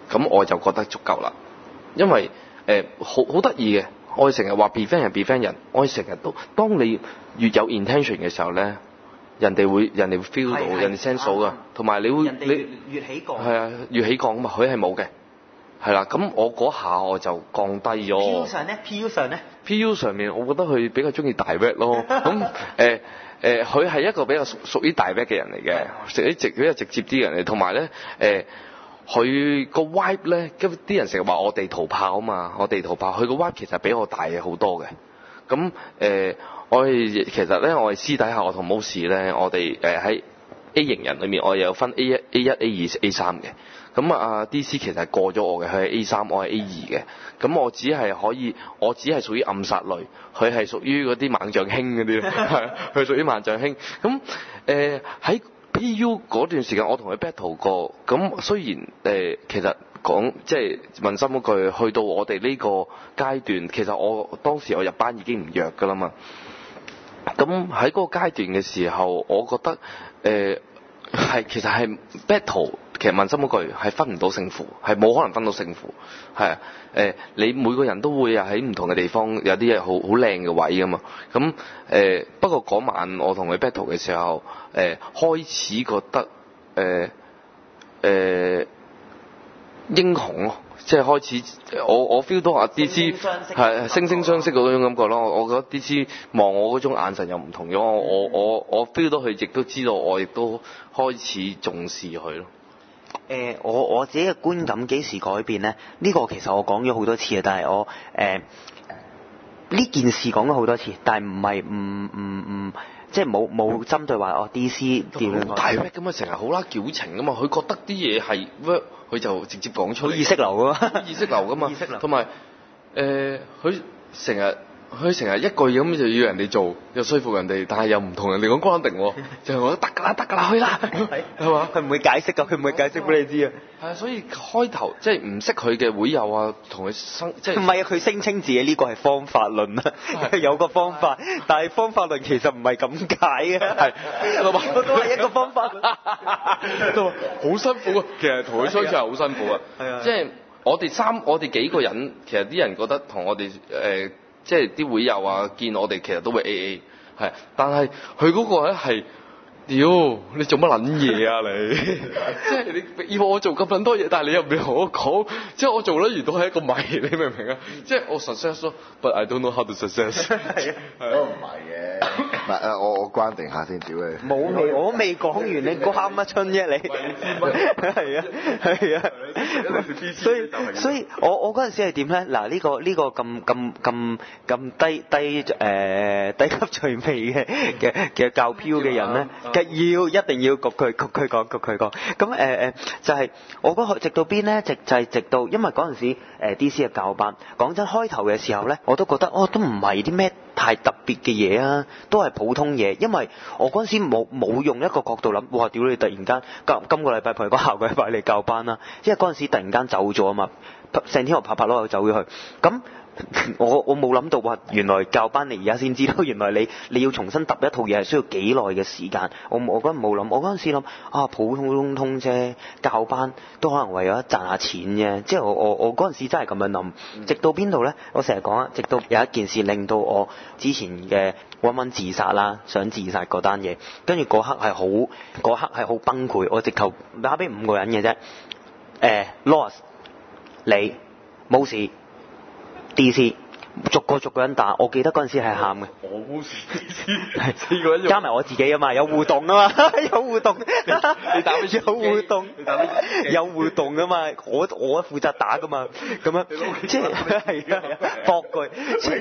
咁我就覺得足夠啦。因為誒好好得意嘅，我哋成日話 be friend 人 be friend 人，我哋成日都當你越有 intention 嘅時候咧，人哋會人哋會 feel 到，人哋 sense 到噶，同埋你會人哋你越起降， 係啊越起降啊嘛，佢係冇嘅，係啦。咁我嗰下我就降低咗。 P U 上咧 ，P U 上咧 P U 上面，我覺得佢比較中意大 rap 咯。咁誒誒，佢係一個比較屬屬於大 rap 嘅人嚟嘅，屬於直比較直接啲嘅人嚟。同埋咧誒，佢個 vibe 咧，咁啲人成日話我地圖炮啊嘛，我地圖炮，佢個 vibe 其實比我大嘅好多嘅。咁誒，我哋其實咧，我哋私底下我同 Mose 咧，我哋誒喺 A 型人裏面，我哋有分 A 一、A 一、A 二、A 三嘅。咁啊 D C 其實過咗我嘅，佢係 A 三，我係 A 二嘅。咁我只係可以，我只係屬於暗殺類，佢係屬於嗰啲猛將兄嗰啲，係佢屬於猛將兄。咁誒喺 P U 嗰段時間，我同佢 battle 過。咁雖然誒、呃、其實講即係問心嗰句，去到我哋呢個階段，其實我當時我入班已經唔弱㗎啦嘛。咁喺嗰個階段嘅時候，我覺得誒係、呃、其實係 battle。其實問心嗰句係分唔到勝負，係冇可能分到勝負，係啊誒，你每個人都會喺唔同嘅地方有啲嘢好好靚嘅位㗎嘛。咁誒、呃、不過嗰晚我同佢 battle 嘅時候，誒、呃、開始覺得誒誒、呃呃、英雄咯，即係開始我我 feel 到阿 D C 係惺惺相惜嗰種感覺咯。我我覺得 D C 望我嗰種眼神又唔同咗，我我我 feel 到佢亦都知道我亦都開始重視佢咯。 誒、呃，我我自己嘅觀感幾時改變咧？呢、這個其實我講咗好多次啊，但係我誒呢、呃、件事講咗好多次，但係唔係唔唔唔，即係冇冇針對話哦 D C 點樣。 大 rap 咁啊，成日好啦矯情噶嘛，佢覺得啲嘢係 work，佢就直接講出嚟。意識流噶嘛，意識流噶嘛，意識流。同埋誒，佢成日。佢成日一句嘢咁就要人哋做，又說服人哋，但係又唔同人哋講關定喎，就係我得㗎啦，得㗎啦，去啦，係嘛？佢唔會解釋㗎，佢唔會解釋俾你知啊。係啊，所以開頭即係唔識佢嘅會友啊，同佢生即係唔係啊？佢聲稱自己呢個係方法論啊，有個方法，但係方法論其實唔係咁解嘅，係我都係一個方法論， 都好辛苦啊。其實同佢相處係好辛苦啊，即係我哋三我哋幾個人，其實啲人覺得同我哋誒。呃即係啲會友啊，見我哋其實都會 A A， 係，但係佢嗰個咧係，屌你做乜撚嘢啊你？即係你要我做咁撚多嘢，但係你又唔同我講，即係我做得完都係一個謎，你明唔明啊？即係我 success 咯 ，but I don't know how to success。係啊， 都唔係嘅，唔係誒，我我關定下先，屌你！ 冇未，我未講完，你關乜春啫你？係啊，係啊，所以所以我我嗰陣時係點咧？嗱呢個呢個咁咁咁咁低低誒、呃、低級趣味嘅嘅嘅教飄嘅人咧。要一定要焗佢焗佢講焗佢講，咁誒誒就係、是、我覺得直到邊咧，直就係、是、直到，因為嗰陣時、呃、D C 嘅教班，講真開頭嘅時候咧，我都覺得哦都唔係啲咩太特別嘅嘢啊，都係普通嘢，因為我嗰陣時冇冇用一個角度諗，哇屌你突然間今今個禮拜陪個下個禮拜嚟教班啦，因為嗰陣時突然間走咗啊嘛，成天我拍拍攞又走咗去，咁。我我冇諗到話，原來教班你而家先知道，原來你你要重新揼一套嘢係需要幾耐嘅時間。我我嗰陣冇諗，我嗰陣時諗啊普通通通啫，教班都可能為咗賺下錢啫。即係我我我嗰陣時真係咁樣諗。直到邊度咧？我成日講啊，直到有一件事令到我之前嘅溫溫自殺啦，想自殺嗰單嘢，跟住嗰刻係好嗰刻係好崩潰。我直頭打俾五個人嘅啫。誒、呃、Loss 你冇事。D C 逐個逐個人打，我記得嗰陣時係喊嘅。 我冇事 ，D C 係四個人加埋我自己啊嘛，有互動啊嘛，有互動。 你，你打咩？ 有互動。你打咩？有互動啊嘛，我我負責打噶嘛，咁樣即係係啊，搏佢。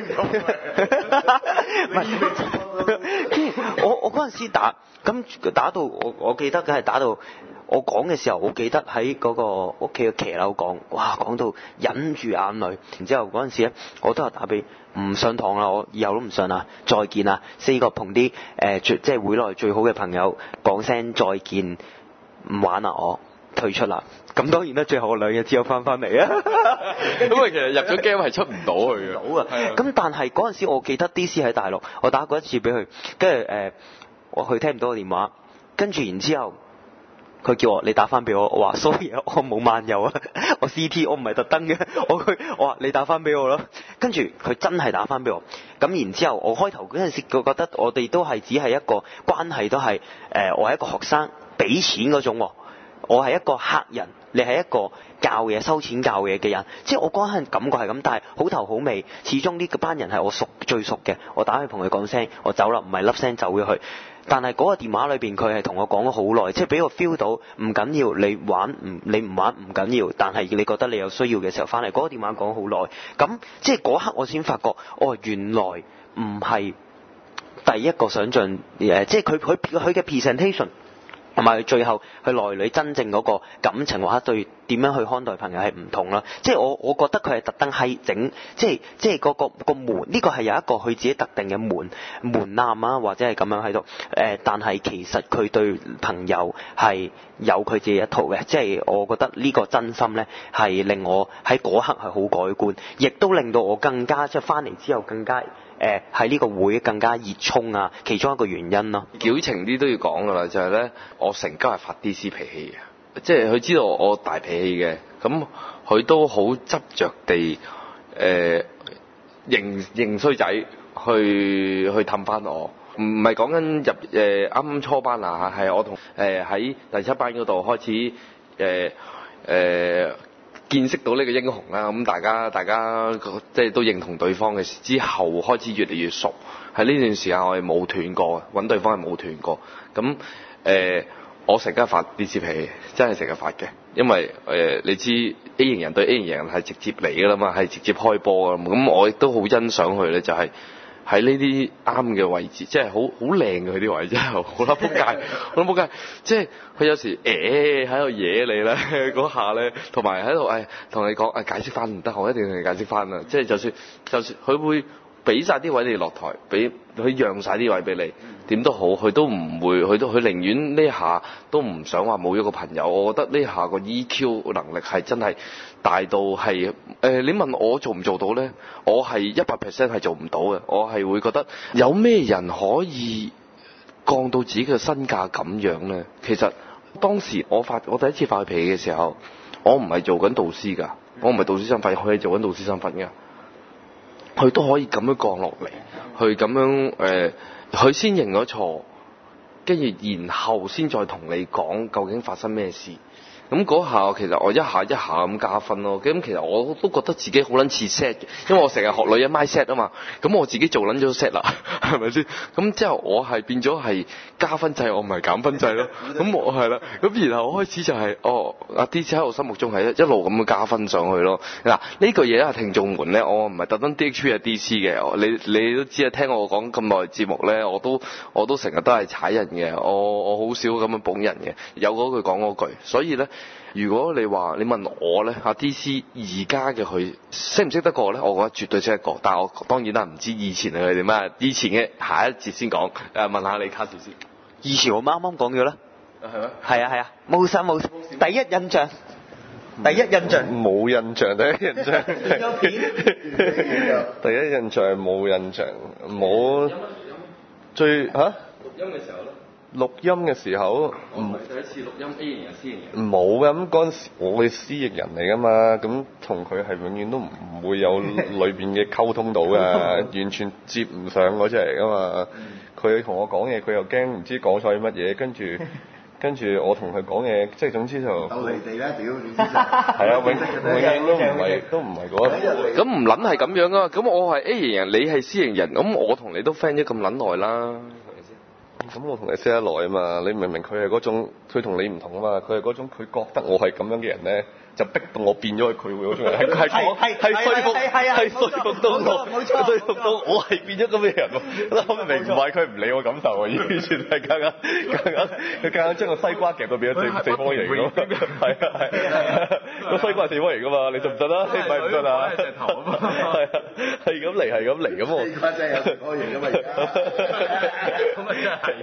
唔係，我我嗰陣時打，咁打到我我記得梗係打到。我講嘅時候，我記得喺嗰個屋企嘅騎樓講，哇，講到忍住眼淚。然之後嗰陣時咧，我都係打俾唔上堂啦，我以後都唔上啦，再見啦，四個同啲誒即係會內最好嘅朋友講聲再見，唔玩啦，我退出啦。咁當然啦，最後我兩日之後翻返嚟啊。 因為其實入咗 game 係出唔到去嘅。 到啊！咁但係嗰陣時，我記得 D C 喺大陸，我打過一次俾佢，跟住誒我佢聽唔到個電話，跟住然之後。 佢叫我你打翻俾我，我話 sorry 啊，我冇漫遊啊，我 C T 我唔係特登嘅，我佢我話你打翻俾我咯，跟住佢真係打翻俾我，咁然之後我開頭嗰陣時我覺得我哋都係只係一個關係都係誒、呃、我係一個學生俾錢嗰種，我係一個客人，你係一個教嘢收錢教嘢嘅人，即係我嗰陣感覺係咁，但係好頭好尾，始終呢個班人係我熟最熟嘅，我打去同佢講聲我走啦，唔係粒聲走咗去。但係嗰個電話裏邊佢係同我講咗好耐，即係俾我 feel 到唔緊要，你玩唔你唔玩唔緊要，但係你覺得你有需要嘅時候翻嚟，嗰個電話講好耐，咁即係嗰刻我先發覺，哦原來唔係第一個想像誒，即係佢佢佢嘅 presentation。同埋最後佢內裏真正嗰個感情或者對點樣去看待朋友係唔同啦，即係我我覺得佢係特登係整，即係即係嗰個個門，呢個係有一個佢自己特定嘅門門檻啊，或者係咁樣喺度誒，但係其實佢對朋友係有佢自己一套嘅，即係我覺得呢個真心呢係令我喺嗰刻係好改觀，亦都令到我更加即係翻嚟之後更加。誒喺呢個會更加熱衷啊，其中一個原因咯。 矯情啲都要講噶啦，就係、是、咧，我成家係發 D C 脾氣嘅，即係佢知道我大脾氣嘅，咁佢都好執着地誒認認衰仔去去氹翻我，唔係講緊入誒啱啱初班啊，係我同誒喺第七班嗰度開始誒誒。呃呃見識到呢個英雄啦，咁大家大家即係都認同對方嘅之後，開始越嚟越熟。喺呢段時間我係冇斷過，揾對方係冇斷過。咁誒、呃，我成日發 D C 脾氣，真係成日發嘅。因為誒、呃，你知 A 型人對 A 型人係直接嚟㗎啦嘛，係直接開波㗎嘛。咁我亦都好欣賞佢咧，就係、是。喺呢啲啱嘅位置，即係好好靚嘅佢啲位，真係好啦仆街，好啦仆街，即係佢有時誒喺度惹你咧嗰下咧，同埋喺度誒同你講誒、哎、解釋翻唔得，我一定要同你解釋翻啊！即係就算就算佢會俾晒啲位你落台，俾佢讓晒啲位俾你，點都好，佢都唔會，佢都佢寧願呢下都唔想話冇咗個朋友。我覺得呢下個 E Q 能力係真係大到係誒、呃，你問我做唔做到呢？我係一百 percent 係做唔到嘅。我係會覺得有咩人可以降到自己嘅身價咁樣呢？其實當時我發我第一次發佢脾氣嘅時候，我唔係做緊導師㗎，我唔係導師身份，佢係做緊導師身份㗎。佢都可以咁樣降落嚟，去咁樣誒，佢、呃、先認咗錯，跟住然後先再同你講究竟發生咩事。咁嗰下其實我一下一下咁加分咯。咁其實我都覺得自己好撚似 set 嘅，因為我成日學女人 my set 啊嘛。咁我自己做撚咗 set 啦，係咪先？咁之後我係變咗係加分制，我唔係減分制咯。咁我係啦。咁然後我開始就係、是、哦，阿 D C 喺我心目中係一一路咁樣加分上去咯。嗱，呢個嘢咧，聽眾們咧，我唔係特登 D H 係 D C 嘅。你你都知啊，聽我講咁耐節目咧，我都我都成日都係踩人嘅。我我好少咁樣捧人嘅，有嗰句講嗰句。所以咧。如果你話你問我咧，阿 D C 而家嘅佢識唔識得過咧？我覺得絕對識得過，但係我當然啦，唔知以前係佢哋咩。以前嘅下一節先講，誒問下你卡士先。 以前我啱啱講咗啦， 係咩？ 係啊係啊，冇晒冇晒。第一印象，第一印象冇印象，第一印象。 有片。 第一印象冇印象，冇最嚇。 錄音嘅時候咧。 錄音嘅時候， 唔係第一次錄音 A 型人 C 型人。 冇嘅，咁嗰陣時我係 C 型人嚟噶嘛，咁同佢係永遠都唔會有裏邊嘅溝通到嘅，完全接唔上嗰隻嚟噶嘛。佢同我講嘢，佢又驚唔知講錯啲乜嘢，跟住跟住我同佢講嘢，即係總之就鬥離地啦，屌！係啊，永永遠都唔係都唔係嗰。 咁唔撚係咁樣啊！咁我係 A 型人，你係 C 型人，咁我同你都 friend 咗咁撚耐啦。 咁我同你識得耐啊嘛，你明明佢係嗰種，佢同你唔同啊嘛，佢係嗰種，佢覺得我係咁樣嘅人咧，就逼到我變咗佢會嗰種人，係係係係說服，係說服到我，說服到我係變咗咁嘅人喎。我明唔係佢唔理我感受啊，完全係夾硬夾硬，佢夾硬將個西瓜夾到變咗四四方形咁。係啊係，個西瓜係四方形噶嘛，你信唔信啊？你唔係唔信啊？石頭啊嘛，係啊，係咁嚟係咁嚟咁我。西瓜真係有四方形噶嘛而家。咁啊真係。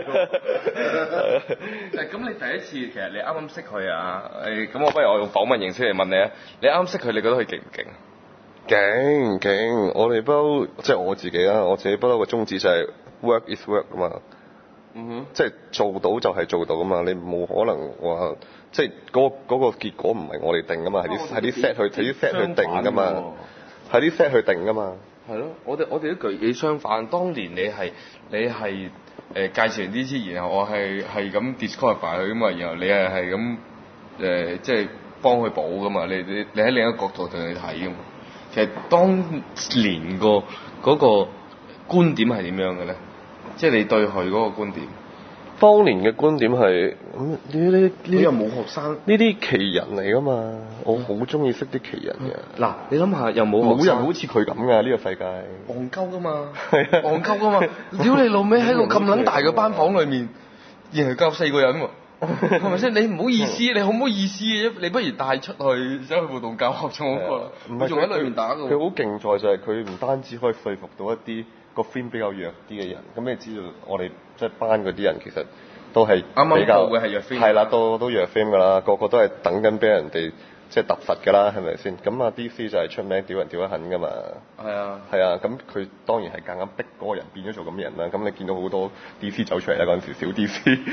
誒咁你第一次其實你啱啱識佢啊？誒咁我不如我用訪問形式嚟問你啊！你啱識佢，你覺得佢勁唔勁？ 勁勁！我哋不嬲，即係我自己啦，我自己不嬲個宗旨就係 work is work 啊嘛。 嗯哼，即係做到就係做到噶嘛，你冇可能話即係嗰嗰個結果唔係我哋定噶嘛，係啲係啲 set 去睇啲 set 去定噶嘛，係啲 set 去定噶嘛。 係咯，我哋我哋都舉幾相反。當年你係你係誒、呃、介紹完 D C，然後我係係咁 discover 佢噶嘛，然後你係係咁誒即係幫佢補噶嘛，你你你喺另一個角度同佢睇噶嘛。其實當年個嗰個觀點係點樣嘅咧？即係你對佢嗰個觀點。 當年嘅觀點係咁呢啲呢你又冇學生， 呢啲奇人嚟噶嘛，我好中意識啲奇人嘅。 嗱、嗯，你諗下又冇冇人好似佢咁噶呢個世界。 戇鳩噶嘛，戇鳩噶嘛，屌你老味喺個咁撚大嘅班房裏面，然後教四個人喎。係咪先？你唔好意思，你好唔好意思嘅啫？你不如帶出去，走去活動教學仲好過。佢仲喺裏面打㗎。 佢好勁在就係佢唔單止可以說服到一啲個 film 比較弱啲嘅人，咁你知道我哋即係班嗰啲人其實都係比較啱啱嘅係弱 film。 係啦，都都弱 film 㗎啦，個個都係等緊俾人哋即係突罰㗎啦，係咪先？咁啊 D C 就係出名屌人屌得很㗎嘛。係啊。係啊，咁佢當然係夾硬逼嗰個人變咗做咁嘅人啦。咁你見到好多 D C 走出嚟啦，嗰陣時小 D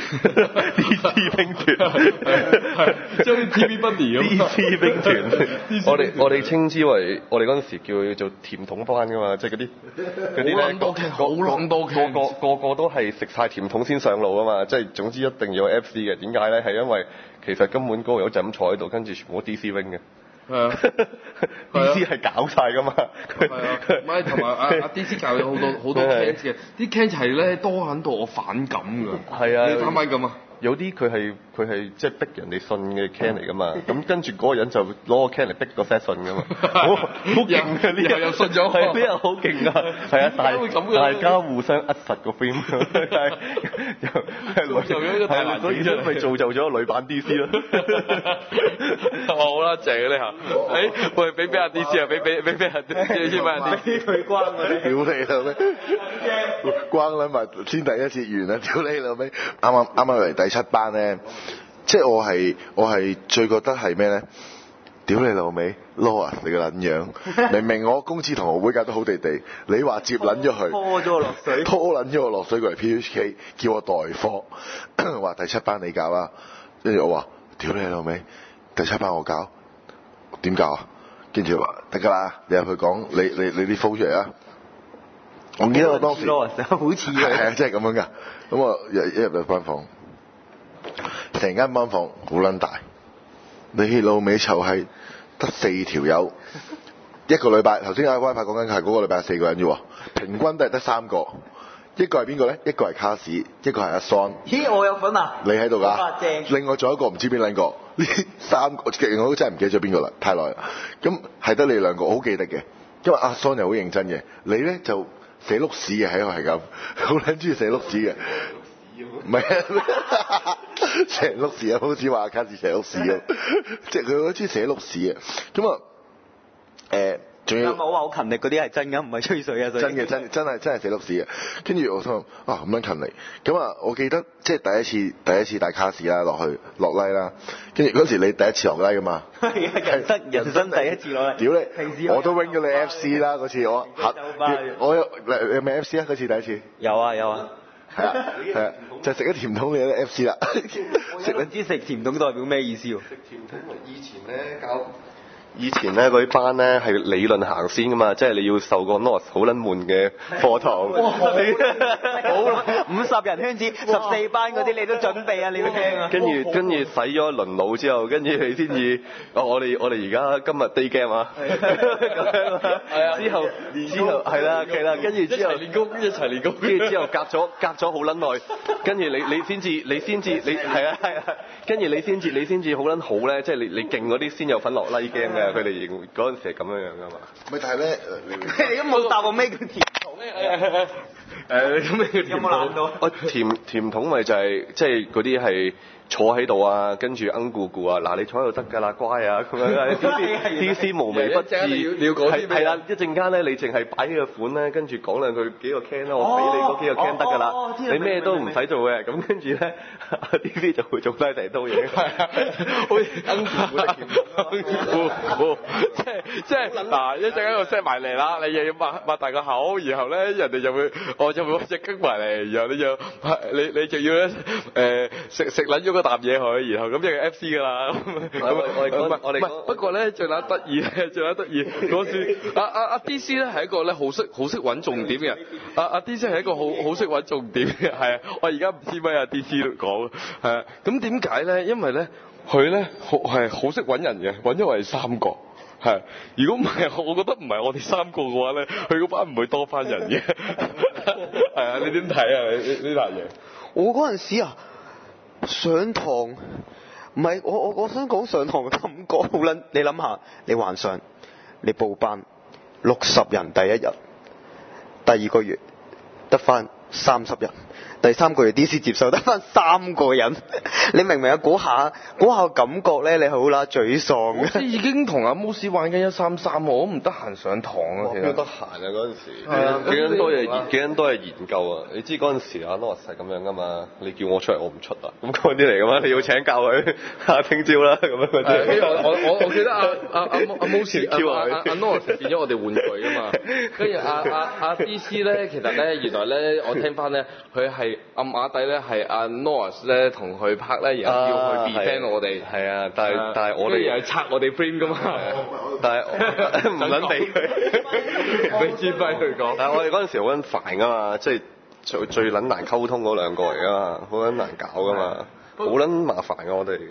C，D C 兵團， 將 T V Buddy 咁。 D C 兵團，我哋我哋稱之為我哋嗰陣時叫佢做甜筒班㗎嘛，即係嗰啲嗰啲咧， 好撚多劇， 個個個個都係食晒甜筒先上路㗎嘛，即係總之一定要有 F C 嘅。點解咧？係因為其實根本嗰個友就咁坐喺度，跟住全部都 D C wing 嘅。係啊，D C 係搞晒噶嘛。 係啊，唔係同埋阿阿 D C 教有好多好多 can 嘅，啲 can 係咧多喺度我反感㗎。 係啊， 你坦白咁啊？ 有啲佢係佢係即係逼人哋信嘅 can 嚟噶嘛，咁跟住嗰個人就攞個 can 嚟逼個 set 信噶嘛，好好勁嘅呢人又信咗，係呢人好勁啊，係啊，大大家互相扼實個 film，但係又造就咗一個大男子，所以咪造就咗個女版 D C 咯。 好啦，謝呢下，誒，喂，俾俾阿 D C 啊，俾俾俾俾阿 D C 先，俾阿 D C 佢關嗰啲， 屌你老味，關撚埋先第一次完啦，屌你老味，啱啱啱啱嚟第七班咧，即係我係我係最覺得係咩咧？屌你老味 ，Law 你個撚樣！明明我公司同學會搞得好地地，你話接撚咗佢， 拖咗我落水， 拖撚咗我落水過嚟 P H K， 叫我代課，話第七班你教啦，跟住我話屌你老味，第七班我教，點教啊？跟住話得㗎啦，你入去講你你你啲 flow 出嚟啊！我記得我當時好似係啊，真係咁樣㗎。咁我一一入到班房，成間班房好撚大，你老尾就係得四條友，一個禮拜頭先阿 WiFi 講緊係嗰個禮拜四個人啫喎，平均都係得三個。一個係邊個咧？一個係卡士，一個係阿 Son。 咦，我有份啊！ 你喺度㗎？ 正。 另外仲有一個唔知邊兩個，呢三個我真係唔記得咗邊個啦，太耐啦。咁係得你兩個，我好記得嘅，因為阿 Son 又好認真嘅，你咧就寫碌屎嘅，喺度係咁，好撚中意寫碌屎嘅。唔係啊，成碌屎啊，好似話卡士成碌屎咁，即係佢好中意寫碌屎啊。咁啊，誒。仲要冇話好勤力嗰啲係真㗎，唔係吹水啊！ 真嘅真真係真係寫碌屎嘅。跟住我想啊咁樣勤力，咁啊我記得即係第一次第一次帶卡士啦落去落拉啦，跟住嗰時你第一次落拉㗎嘛？係啊，人生人生第一次落拉。屌你！我都 win 咗你 F C 啦嗰次我嚇，我有你有冇 F C 啊嗰次第一次？ 有啊有啊。 係啊係啊，就食咗甜筒嘅 F C 啦。 食唔知食甜筒代表咩意思喎？ 食甜筒以前咧搞。以前咧嗰啲班咧係理論行先噶嘛，即係你要受個 North 好撚悶嘅課堂。 好五十人圈子，十四班嗰啲你都準備啊，你要聽啊。 跟住跟住洗咗一輪腦之後，跟住你先至，哦我哋我哋而家今日 day game 啊。咁樣啊。係啊。之後之後係啦係啦，跟住之後練功一齊練功， 跟住之後隔咗隔咗好撚耐，跟住你你先至你先至你係啊係啊，跟住你先至你先至好撚好咧，即係你你勁嗰啲先有份落 like game 嘅。佢哋嗰陣時係咁樣樣噶嘛？ 咪但係咧， 你都冇答過咩叫甜筒咧？誒，咁你有冇諗到？ 我甜甜筒咪就係即係嗰啲係坐喺度啊，跟住奀咕咕啊，嗱你坐喺度得㗎啦，乖啊咁樣。D C D C 無微不至，係係啦，一陣間咧你淨係擺呢個款咧，跟住講兩句幾個 can 啦，我俾你嗰幾個 can 得㗎啦，你咩都唔使做嘅，咁跟住咧 D C 就會做低第刀嘢。係啊，好似奀咕咕，即係即係嗱一陣間我 set 埋嚟啦，你又要擘擘大個口，然後咧人哋就會我就會隻跟埋嚟，然後你就你你就要咧誒食食撚咗個啖嘢佢，然後咁就 F C 㗎啦。我哋我哋不過咧最撚得意咧，最撚得意嗰時阿阿阿 D C 咧係一個咧好識好識揾重點嘅，阿阿 D C 係一個好好識揾重點嘅，係啊，我而家唔知咩阿 D C 講，係啊，咁點解咧？因為咧佢咧好係好識揾人嘅，揾咗我哋三個。係，如果唔係，我覺得唔係我哋三個嘅話咧，佢嗰班唔會多翻人嘅。係啊，你點睇啊？呢呢壇嘢？ 我嗰陣時啊，上堂唔係我我我想講上堂嘅感覺好撚，你諗下，你幻想你報班六十人第一日，第二個月得翻三十人。第三個月 D C 接受得翻三個人，你明唔明啊？嗰下嗰下感覺咧，你好啦沮喪。 我已經同阿摩斯玩緊一三三，我都唔得閒上堂啊。 邊有得閒啊？嗰陣時係啊，幾撚多嘢研，幾撚多嘢研究啊！你知嗰陣時阿 Noah 係咁樣噶嘛？你叫我出嚟，我唔出啊！咁嗰啲嚟噶嘛？你要請教佢，下聽朝啦咁樣嗰啲。 我我我我記得阿阿阿阿摩斯阿阿 Noah 變咗我哋玩具啊嘛。跟住阿阿阿 D C 咧，其實咧原來咧我聽翻咧，佢係。暗啞底咧係阿 Noah 咧同佢拍咧，然後叫佢 defend 我哋。係啊，但係但係我哋又係拆我哋 frame 噶嘛。但係唔撚俾佢，俾支揮佢講。 但係我哋嗰陣時好撚煩噶嘛，即係最最撚難溝通嗰兩個嚟噶嘛，好撚難搞噶嘛。好撚麻煩㗎，我哋。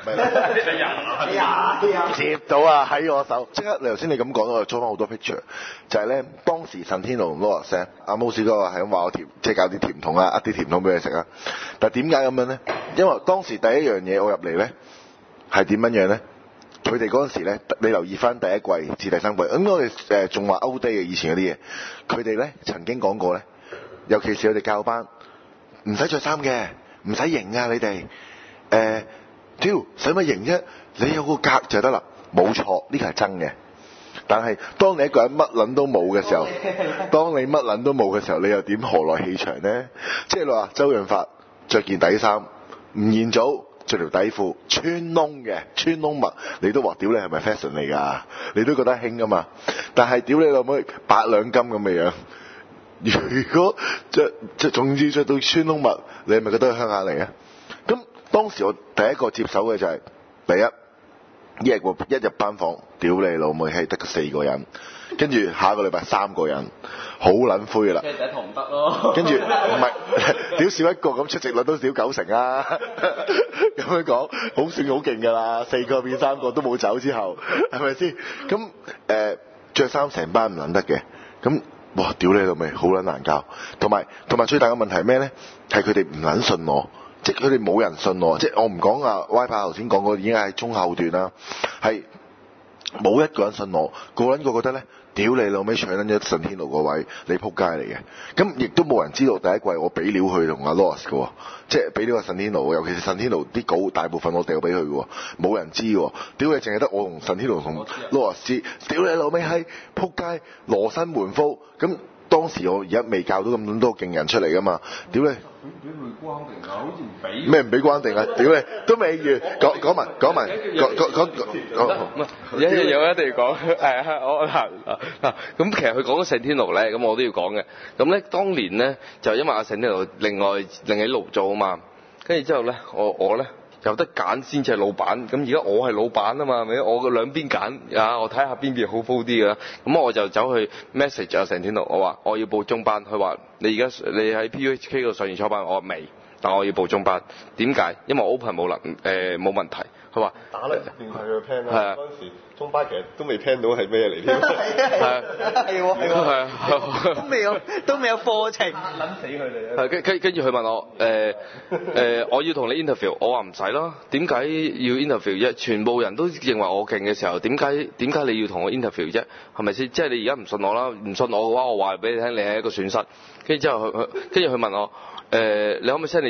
接到啊，喺我手。即刻，你頭先你咁講，我就裝翻好多 picture。就係咧，當時神天奴同 Noah 阿摩士哥係咁話我甜，即係搞啲甜筒啊，呃啲甜筒俾佢食啊。但係點解咁樣咧？因為當時第一樣嘢我入嚟咧係點樣樣咧？佢哋嗰陣時咧，你留意翻第一季至第三季，咁我哋誒仲話 out day 嘅以前嗰啲嘢，佢哋咧曾經講過咧，尤其是佢哋教班唔使着衫嘅。唔使型啊！你哋誒，屌使乜型啫？你有個格就得啦，冇錯，呢個係真嘅。但係當你一個人乜撚都冇嘅時候，當你乜撚都冇嘅時候，你又點何來氣場呢？即係你話周潤發着件底衫，吳彥祖着條底褲穿窿嘅穿窿襪，你都話屌你係咪 fashion 嚟㗎？你都覺得興㗎嘛？但係屌你老妹八兩金咁嘅樣。如果着着總之着到穿窿襪，你係咪覺得係鄉下嚟啊？咁當時我第一個接手嘅就係、是、第一，一日一入班房，屌你老妹係得個四個人，跟住下個禮拜三個人，好撚灰㗎啦。即係第一堂唔得咯。跟住唔係屌少一個咁出席率都少九成啊！咁樣講好算好勁㗎啦，四個變三個都冇走之後，係咪先？咁誒著衫成班唔撚得嘅，咁。哇！屌你老味，好撚難教，同埋同埋最大嘅問題係咩咧？係佢哋唔撚信我，即係佢哋冇人信我，即係我唔講啊。Y 派頭先講過已經係中後段啦，係冇一個人信我，個撚個覺得咧，屌你老味搶撚咗神天奴個位，你撲街嚟嘅。咁亦都冇人知道第一季我俾料佢同阿 Lois 嘅，即係俾料阿神天奴，尤其是神天奴啲稿大部分我掉俾佢嘅，冇人知喎。屌你，淨係得我同神天奴同 Lois 知，屌你老味閪撲街羅生門夫咁。當時我而家未教到咁多勁人出嚟噶嘛，屌你！俾佢關定啊，好似唔俾咩唔俾關定啊？屌你，都未完，講講埋講埋講講講講， 唔係有一樣嘢我一定要講，係啊，我嗱嗱咁其實佢講咗聖天奴咧，咁我都要講嘅。咁咧當年咧就因為阿聖天奴另外另起爐灶啊嘛，跟住之後咧我我咧。有得揀先至係老闆，咁而家我係老闆啊嘛，係咪？我個兩邊揀啊，我睇下邊邊好鋪啲嘅啦。咁我就走去 message 阿成天奴，我話我要報中班，佢話你而家你喺 P U H K 度上完初班，我話未，但我要報中班。點解？因為 open 冇能誒冇問題。佢話打嚟電話去 plan 啦。嗰陣時中班其實都未聽到係咩嚟添。係啊係喎係喎係啊， 都未有都未有課程， 撚死佢哋啊！跟跟跟住佢問我誒誒，我要同你 interview，我話唔使咯。點解要 interview 啫？全部人都認為我勁嘅時候，點解點解你要同我 interview 啫？係咪先？即係你而家唔信我啦，唔信我嘅話，我話俾你聽，你係一個損失。跟住之後佢佢跟住佢問我。誒、呃，你可唔可以 send 你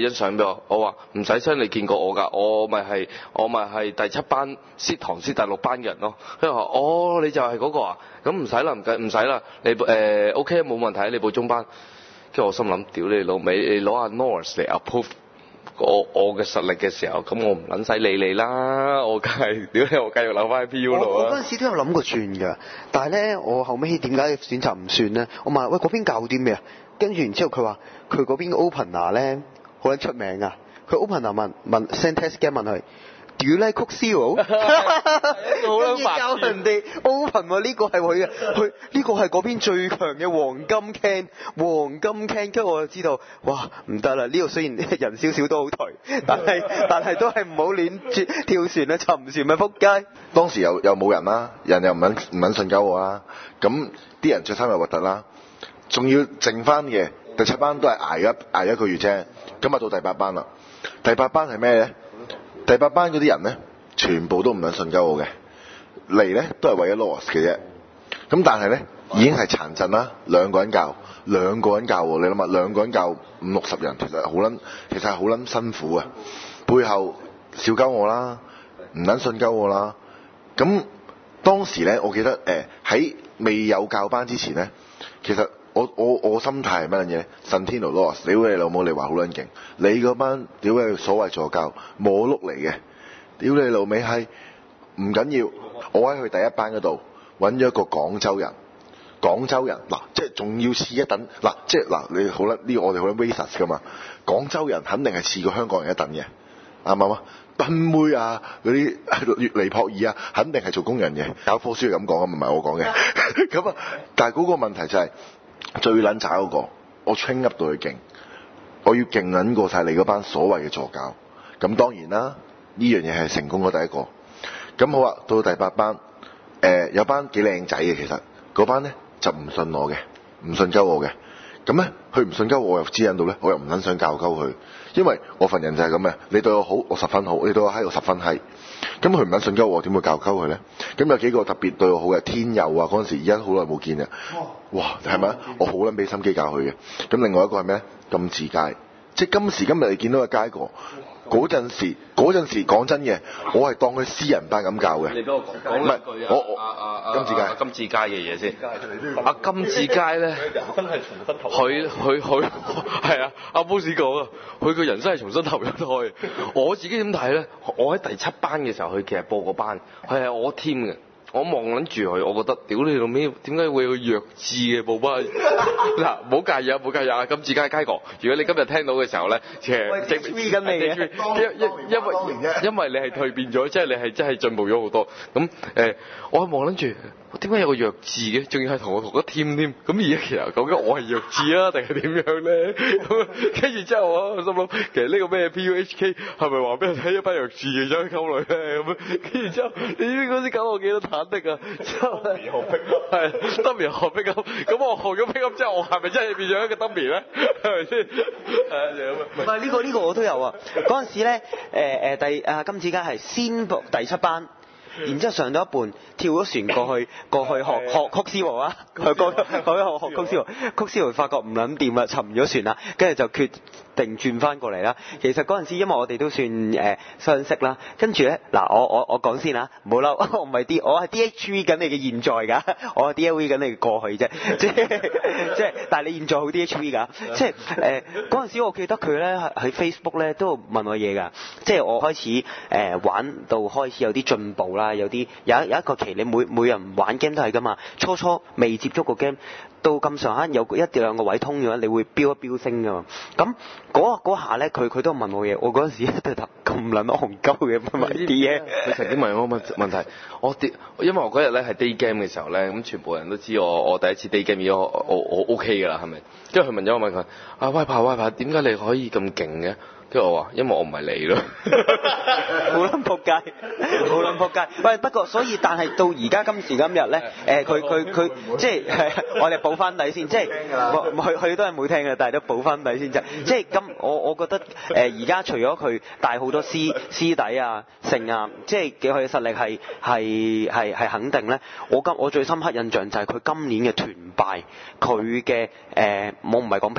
張相俾我，我話唔使相，你見過我㗎，我咪係我咪係第七班 sit 堂 sit 第六班嘅人咯。佢話哦，你就係嗰個啊，咁唔使啦，唔計唔使啦，你誒、呃、OK 冇問題，你報中班。跟住我心諗，屌你老味，你攞阿 Norris 嚟 approve 我我嘅實力嘅時候，咁我唔撚使理你啦，我梗係屌你，我繼續留翻喺 P U 度啊！ 我嗰陣時都有諗過轉㗎，但係咧我後尾點解選擇唔算咧？我問喂嗰邊教啲咩啊？跟住然之後佢話佢嗰邊嘅 opener 咧好撚出名啊！佢 opener 問問 send test game 問佢。Do you like Coke Zero？ 好撚教人哋 open 喎，呢個係佢嘅，佢呢個係嗰邊最強嘅黃金 can， 黃金 can， 跟住我就知道，哇唔得啦！呢度雖然人少少都好頹，但係但係都係唔好亂跳船啦，沉船咪撲街。 當時又又冇人啦，人又唔肯唔肯信鳩我啦，咁啲人着衫又核突啦，仲要剩翻嘅第七班都係捱一捱一個月啫，咁啊到第八班啦。第八班係咩咧？第八班嗰啲人咧，全部都唔肯信鳩我嘅，嚟咧都係為咗 Lois 嘅啫。咁但係咧已經係殘陣啦，兩個人教，兩個人教喎，你諗下，兩個人教五六十人，其實好撚，其實係好撚辛苦啊。背後笑鳩我啦，唔肯信鳩我啦。咁當時咧，我記得誒喺、呃、未有教班之前咧，其實我我我心態係乜嘢？Santino Lois，屌你老母，你話好撚勁，你嗰班屌你所謂助教摸碌嚟嘅，屌你老味係唔緊要，我喺佢第一班嗰度揾咗一個廣州人，廣州人嗱，即係仲要次一等嗱，即係嗱你好啦，呢、這個我哋好撚 racist 噶嘛，廣州人肯定係次過香港人一等嘅，啱唔啱啊？賓妹啊，嗰啲尼泊爾啊，肯定係做工人嘅，教科書係咁講啊，唔係我講嘅。咁啊，但係嗰個問題就係、是、最撚渣嗰個，我 train up 到佢勁，我要勁撚過晒你嗰班所謂嘅助教。咁當然啦，呢樣嘢係成功咗第一個。咁好啊，到第八班，誒、呃、有班幾靚仔嘅，其實嗰班咧就唔信我嘅，唔信鳩我嘅。咁咧，佢唔信鳩我又指引到咧，我又唔撚想教鳩佢，因為我份人就係咁嘅，你對我好，我十分好；你對我閪，我十分閪。咁佢唔撚信鳩我，點會教鳩佢咧？咁有幾個特別對我好嘅天佑啊，嗰陣時而家好耐冇見啊！哇，係咪？我好撚俾心機教佢嘅。咁另外一個係咩咧？金字街，即係今時今日你見到嘅街哥。嗰陣時，嗰陣時講真嘅，我係當佢私人班咁教嘅。你俾我講講兩句啊！我我金字街金字街嘅嘢先。阿金字街咧，真係重新投。佢佢佢係啊！阿 boss 講啊，佢個人生係重新投入開。我自己點睇咧？我喺第七班嘅時候，佢其實報個班，佢係我 team 嘅。我望撚住佢，我覺得屌你老味，點解會有弱智嘅報班？嗱，唔好介意啊，唔好介意啊！金字街街哥，如果你今日聽到嘅時候咧，其實證明緊你嘅，因因因為因為你係蛻變咗，即係你係真係進步咗好多。咁誒、呃，我望撚住，點解有個弱智嘅？仲要係同我同一 team 添。咁而家其實究竟我係弱智啊，定係點樣咧？跟住之後我心諗，其實呢個咩 P U H K 係咪話俾人睇一班弱智嘅想溝女咧？咁跟住之後，你知嗰時搞我幾多坦的啊！之後咧，係 dummy 學 pick up，咁我學咗 pick up 之後，我係咪真係變咗一個 dummy 咧？係咪先？係就咁啊！ 唔係呢個呢、呢個我都有啊！嗰陣時咧，誒、呃、誒第啊金子街係先報第七班。然之後上到一半，跳咗船過去，過去學學曲師喎啊！過過去學學曲師喎，曲師喎發覺唔撚掂啦，沉咗船啦，跟住就決定轉翻過嚟啦。其實嗰陣時，因為我哋都算誒、呃、相識啦，跟住咧嗱，我我我講先啊，唔好嬲，我唔係 D，我係 D H V 緊你嘅現在㗎，我係 D L V 緊你嘅過去啫，即係即係，但係你現在好 D H V 㗎，即係誒嗰陣時，我記得佢咧喺 Facebook 咧都問我嘢㗎，即係我開始誒、呃、玩到開始有啲進步啦。有啲有一有一個期，你每每人玩 game 都係噶嘛。初初未接觸個 game，到咁上下有一兩個位通嘅話，你會飆一飆升噶嘛。咁嗰下咧，佢佢都問我嘢。我嗰陣時都係咁撚戇鳩嘅問啲嘢。 佢曾經問我問問題，我因為我嗰日咧係 day game 嘅時候咧，咁全部人都知我我第一次 day game 已經我我我 OK 噶啦，係咪？跟住佢問咗我問佢啊，威怕威怕，點解你可以咁勁嘅？跟住我話，因為我唔係你咯， 好撚仆街，好撚仆街。喂，不過所以，但係到而家今時今日咧，誒佢佢佢即係我哋補翻底先，即係佢佢都係冇聽嘅，但係都補翻底先啫。即係咁，我我覺得誒而家除咗佢帶好多師師弟啊、成啊，即係佢嘅實力係係係係肯定咧。我今我最深刻印象就係佢今年嘅團敗，佢嘅誒我唔係講 pick up。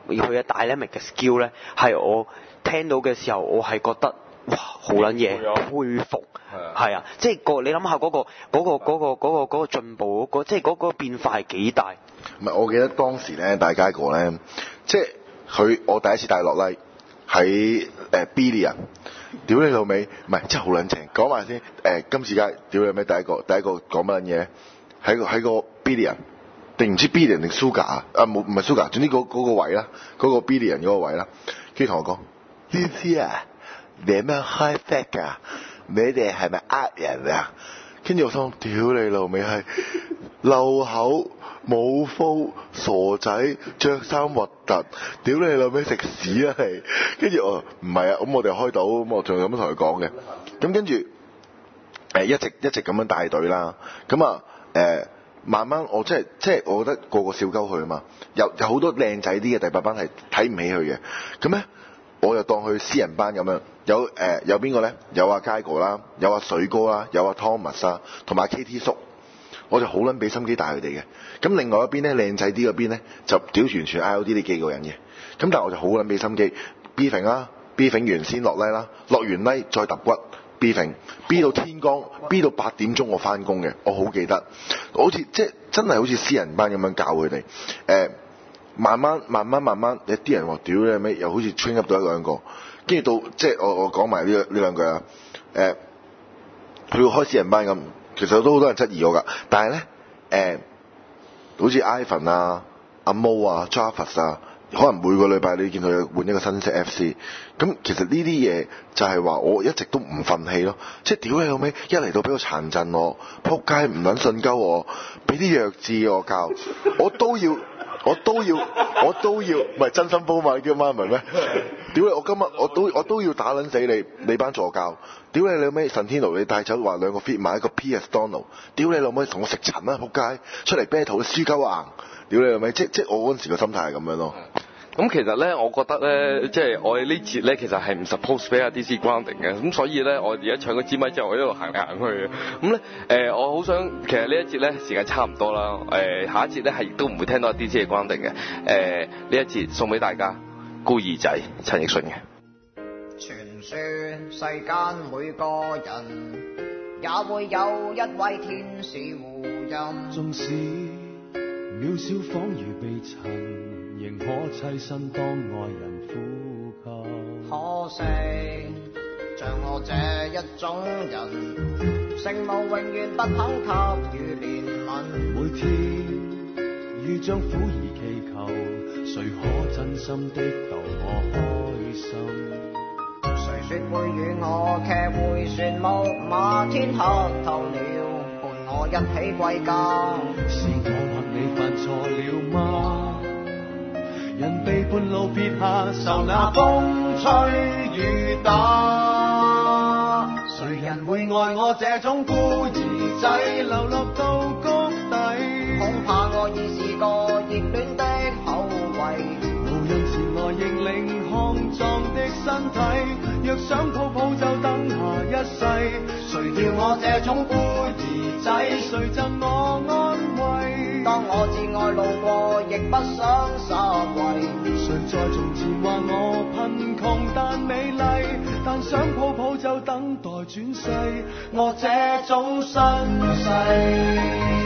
佢嘅 dynamic 嘅 skill 咧，係我聽到嘅時候，我係覺得哇好撚嘢，佩服。係啊，即係個你諗下嗰個嗰個嗰個嗰個嗰個進步嗰個，即係嗰個變化係幾大？ 唔係，我記得當時咧，大家個咧，即係佢我第一次帶落嚟喺誒 Billion， 屌你老味，唔係真係好撚正。講埋先，誒、呃、今次街屌你老味，第一個第一個講乜撚嘢？喺個喺個 Billion 定唔知 Billion 定 Sugar 啊？啊冇唔係 Sugar，總之嗰嗰個位啦，嗰、嗰個 Billion 嗰個位啦，跟住同我講呢啲啊，你係咩開 fat 㗎？你哋係咪呃人啊？跟住我心屌你老味係漏口冇鬚傻仔着衫核突，屌你老味食屎啊你！跟住我唔係啊，咁我哋開到，咁我仲咁樣同佢講嘅。咁跟住誒一直一直咁樣帶隊啦。咁啊誒慢慢我即係即係我覺得個個笑鳩佢啊嘛。有有好多靚仔啲嘅第八班係睇唔起佢嘅。咁咧我又當佢私人班咁樣。有誒、呃、有邊個咧？有阿佳哥啦，有阿水哥啦，有阿 Thomas 啊，同埋 K T 叔，我就好撚俾心機帶佢哋嘅。咁另外一邊咧，靚仔啲嗰邊咧就屌完全 I O D 呢幾個人嘅。咁但係我就好撚俾心機 B 揈啦 ，B 揈完先落 line 啦，落完 line 再揼骨 B 揈 B 到天光 B 到八點鐘我翻工嘅，我好記得，好似即係真係好似私人班咁樣教佢哋。誒、呃，慢慢慢慢慢慢，有啲人話屌你咩，又好似 train up 到一兩個。跟住到即係我我講埋呢呢兩句啊，誒、呃，佢要開私人班咁，其實都好多人質疑我㗎，但係咧誒，好似 Ivan 啊、阿 Mo 啊、Jarvis 啊，可能每個禮拜你見佢換一個新式 F C， 咁其實呢啲嘢就係話我一直都唔憤氣咯，即係屌你老味，一嚟到俾個殘陣我，撲街唔撚信鳩我，俾啲弱智我教，我都要。我都要，我都要，唔係真心煲嘛？叫媽咪咩？屌你！我今日我都我都要打撚死你，你班助教！屌你老味！神天奴你帶走話兩個 fit 買一個 P S Donald， 屌你老味同我食塵啊！仆街出嚟 battle 輸鳩硬！屌你老味！即即我嗰陣時個心態係咁樣咯。 咁其實咧，我覺得咧，即係我哋呢節咧，其實係唔 suppose 俾阿 D C grounding 嘅。咁所以咧，我而家搶個支咪之後，我一路行嚟行去嘅。咁咧，誒，我好想，其實呢一節咧時間差唔多啦。誒，下一節咧係亦都唔會聽到阿 D C 嘅 grounding 嘅。誒，呢一節送俾大家，孤兒仔陳奕迅嘅。 傳說世間每個人也會有一位天使護蔭， 縱使渺小仿如被塵。仍可棲身當愛人呼吸， 可惜像我這一種人，聖母永遠不肯給予憐憫。 每天如將苦兒祈求，誰可真心的逗我開心？ 誰說會與我騎回旋木馬，天黑透了，伴我一起歸家。 是我或你犯錯了嗎？人被半路撇下，受那風吹雨打。誰人會愛我這種孤兒仔，流落到谷底？ 恐怕我已是個熱戀的後遺， 無人前來認領康壯的身體。若想抱抱就等下一世。誰要我這種孤兒仔？誰贈我安慰？ 當我至愛路過，亦不想失位。 誰在從前話我貧窮但美麗，但想抱抱就等待轉世，我這種身世。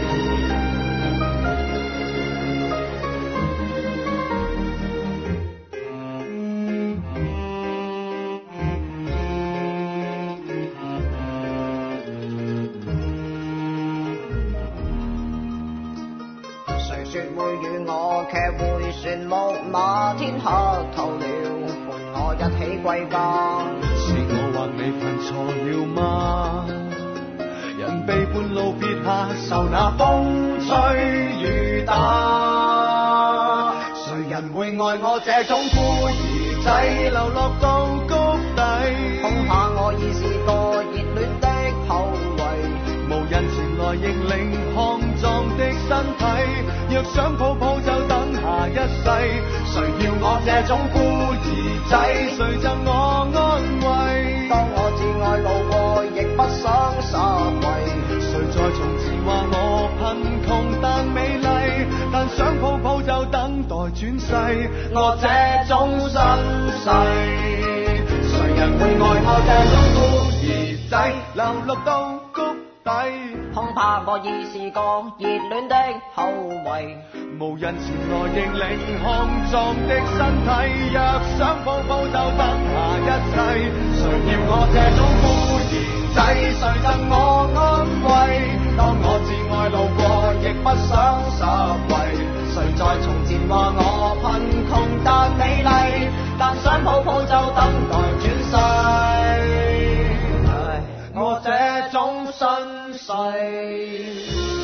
騎回旋木馬，天黑透了，伴我一起歸家。 是我或你犯錯了嗎？人被半路撇下，受那風吹雨打。誰人會愛我這種孤兒仔，流落到谷底？ 恐怕我已是個熱戀的後遺， 無人前來認領康壯的身體。若想抱抱就等下一世，誰要我這種孤兒仔？誰贈我安慰？ 當我至愛路過，亦不想失位。 誰在從前話我貧窮但美麗，但想抱抱就等待轉世， 世，我這種身世，誰人會愛我這種孤兒仔，流落到谷底， 恐怕我已是個熱戀的後遺。 無人前來認領康壯的身體，若想抱抱就等下一切。誰要我這種孤兒仔，誰贈我安慰？當我至愛路過，亦不想拾遺。誰在從前話我貧窮但美麗，但想抱抱就等待轉世。唉，我這種身世。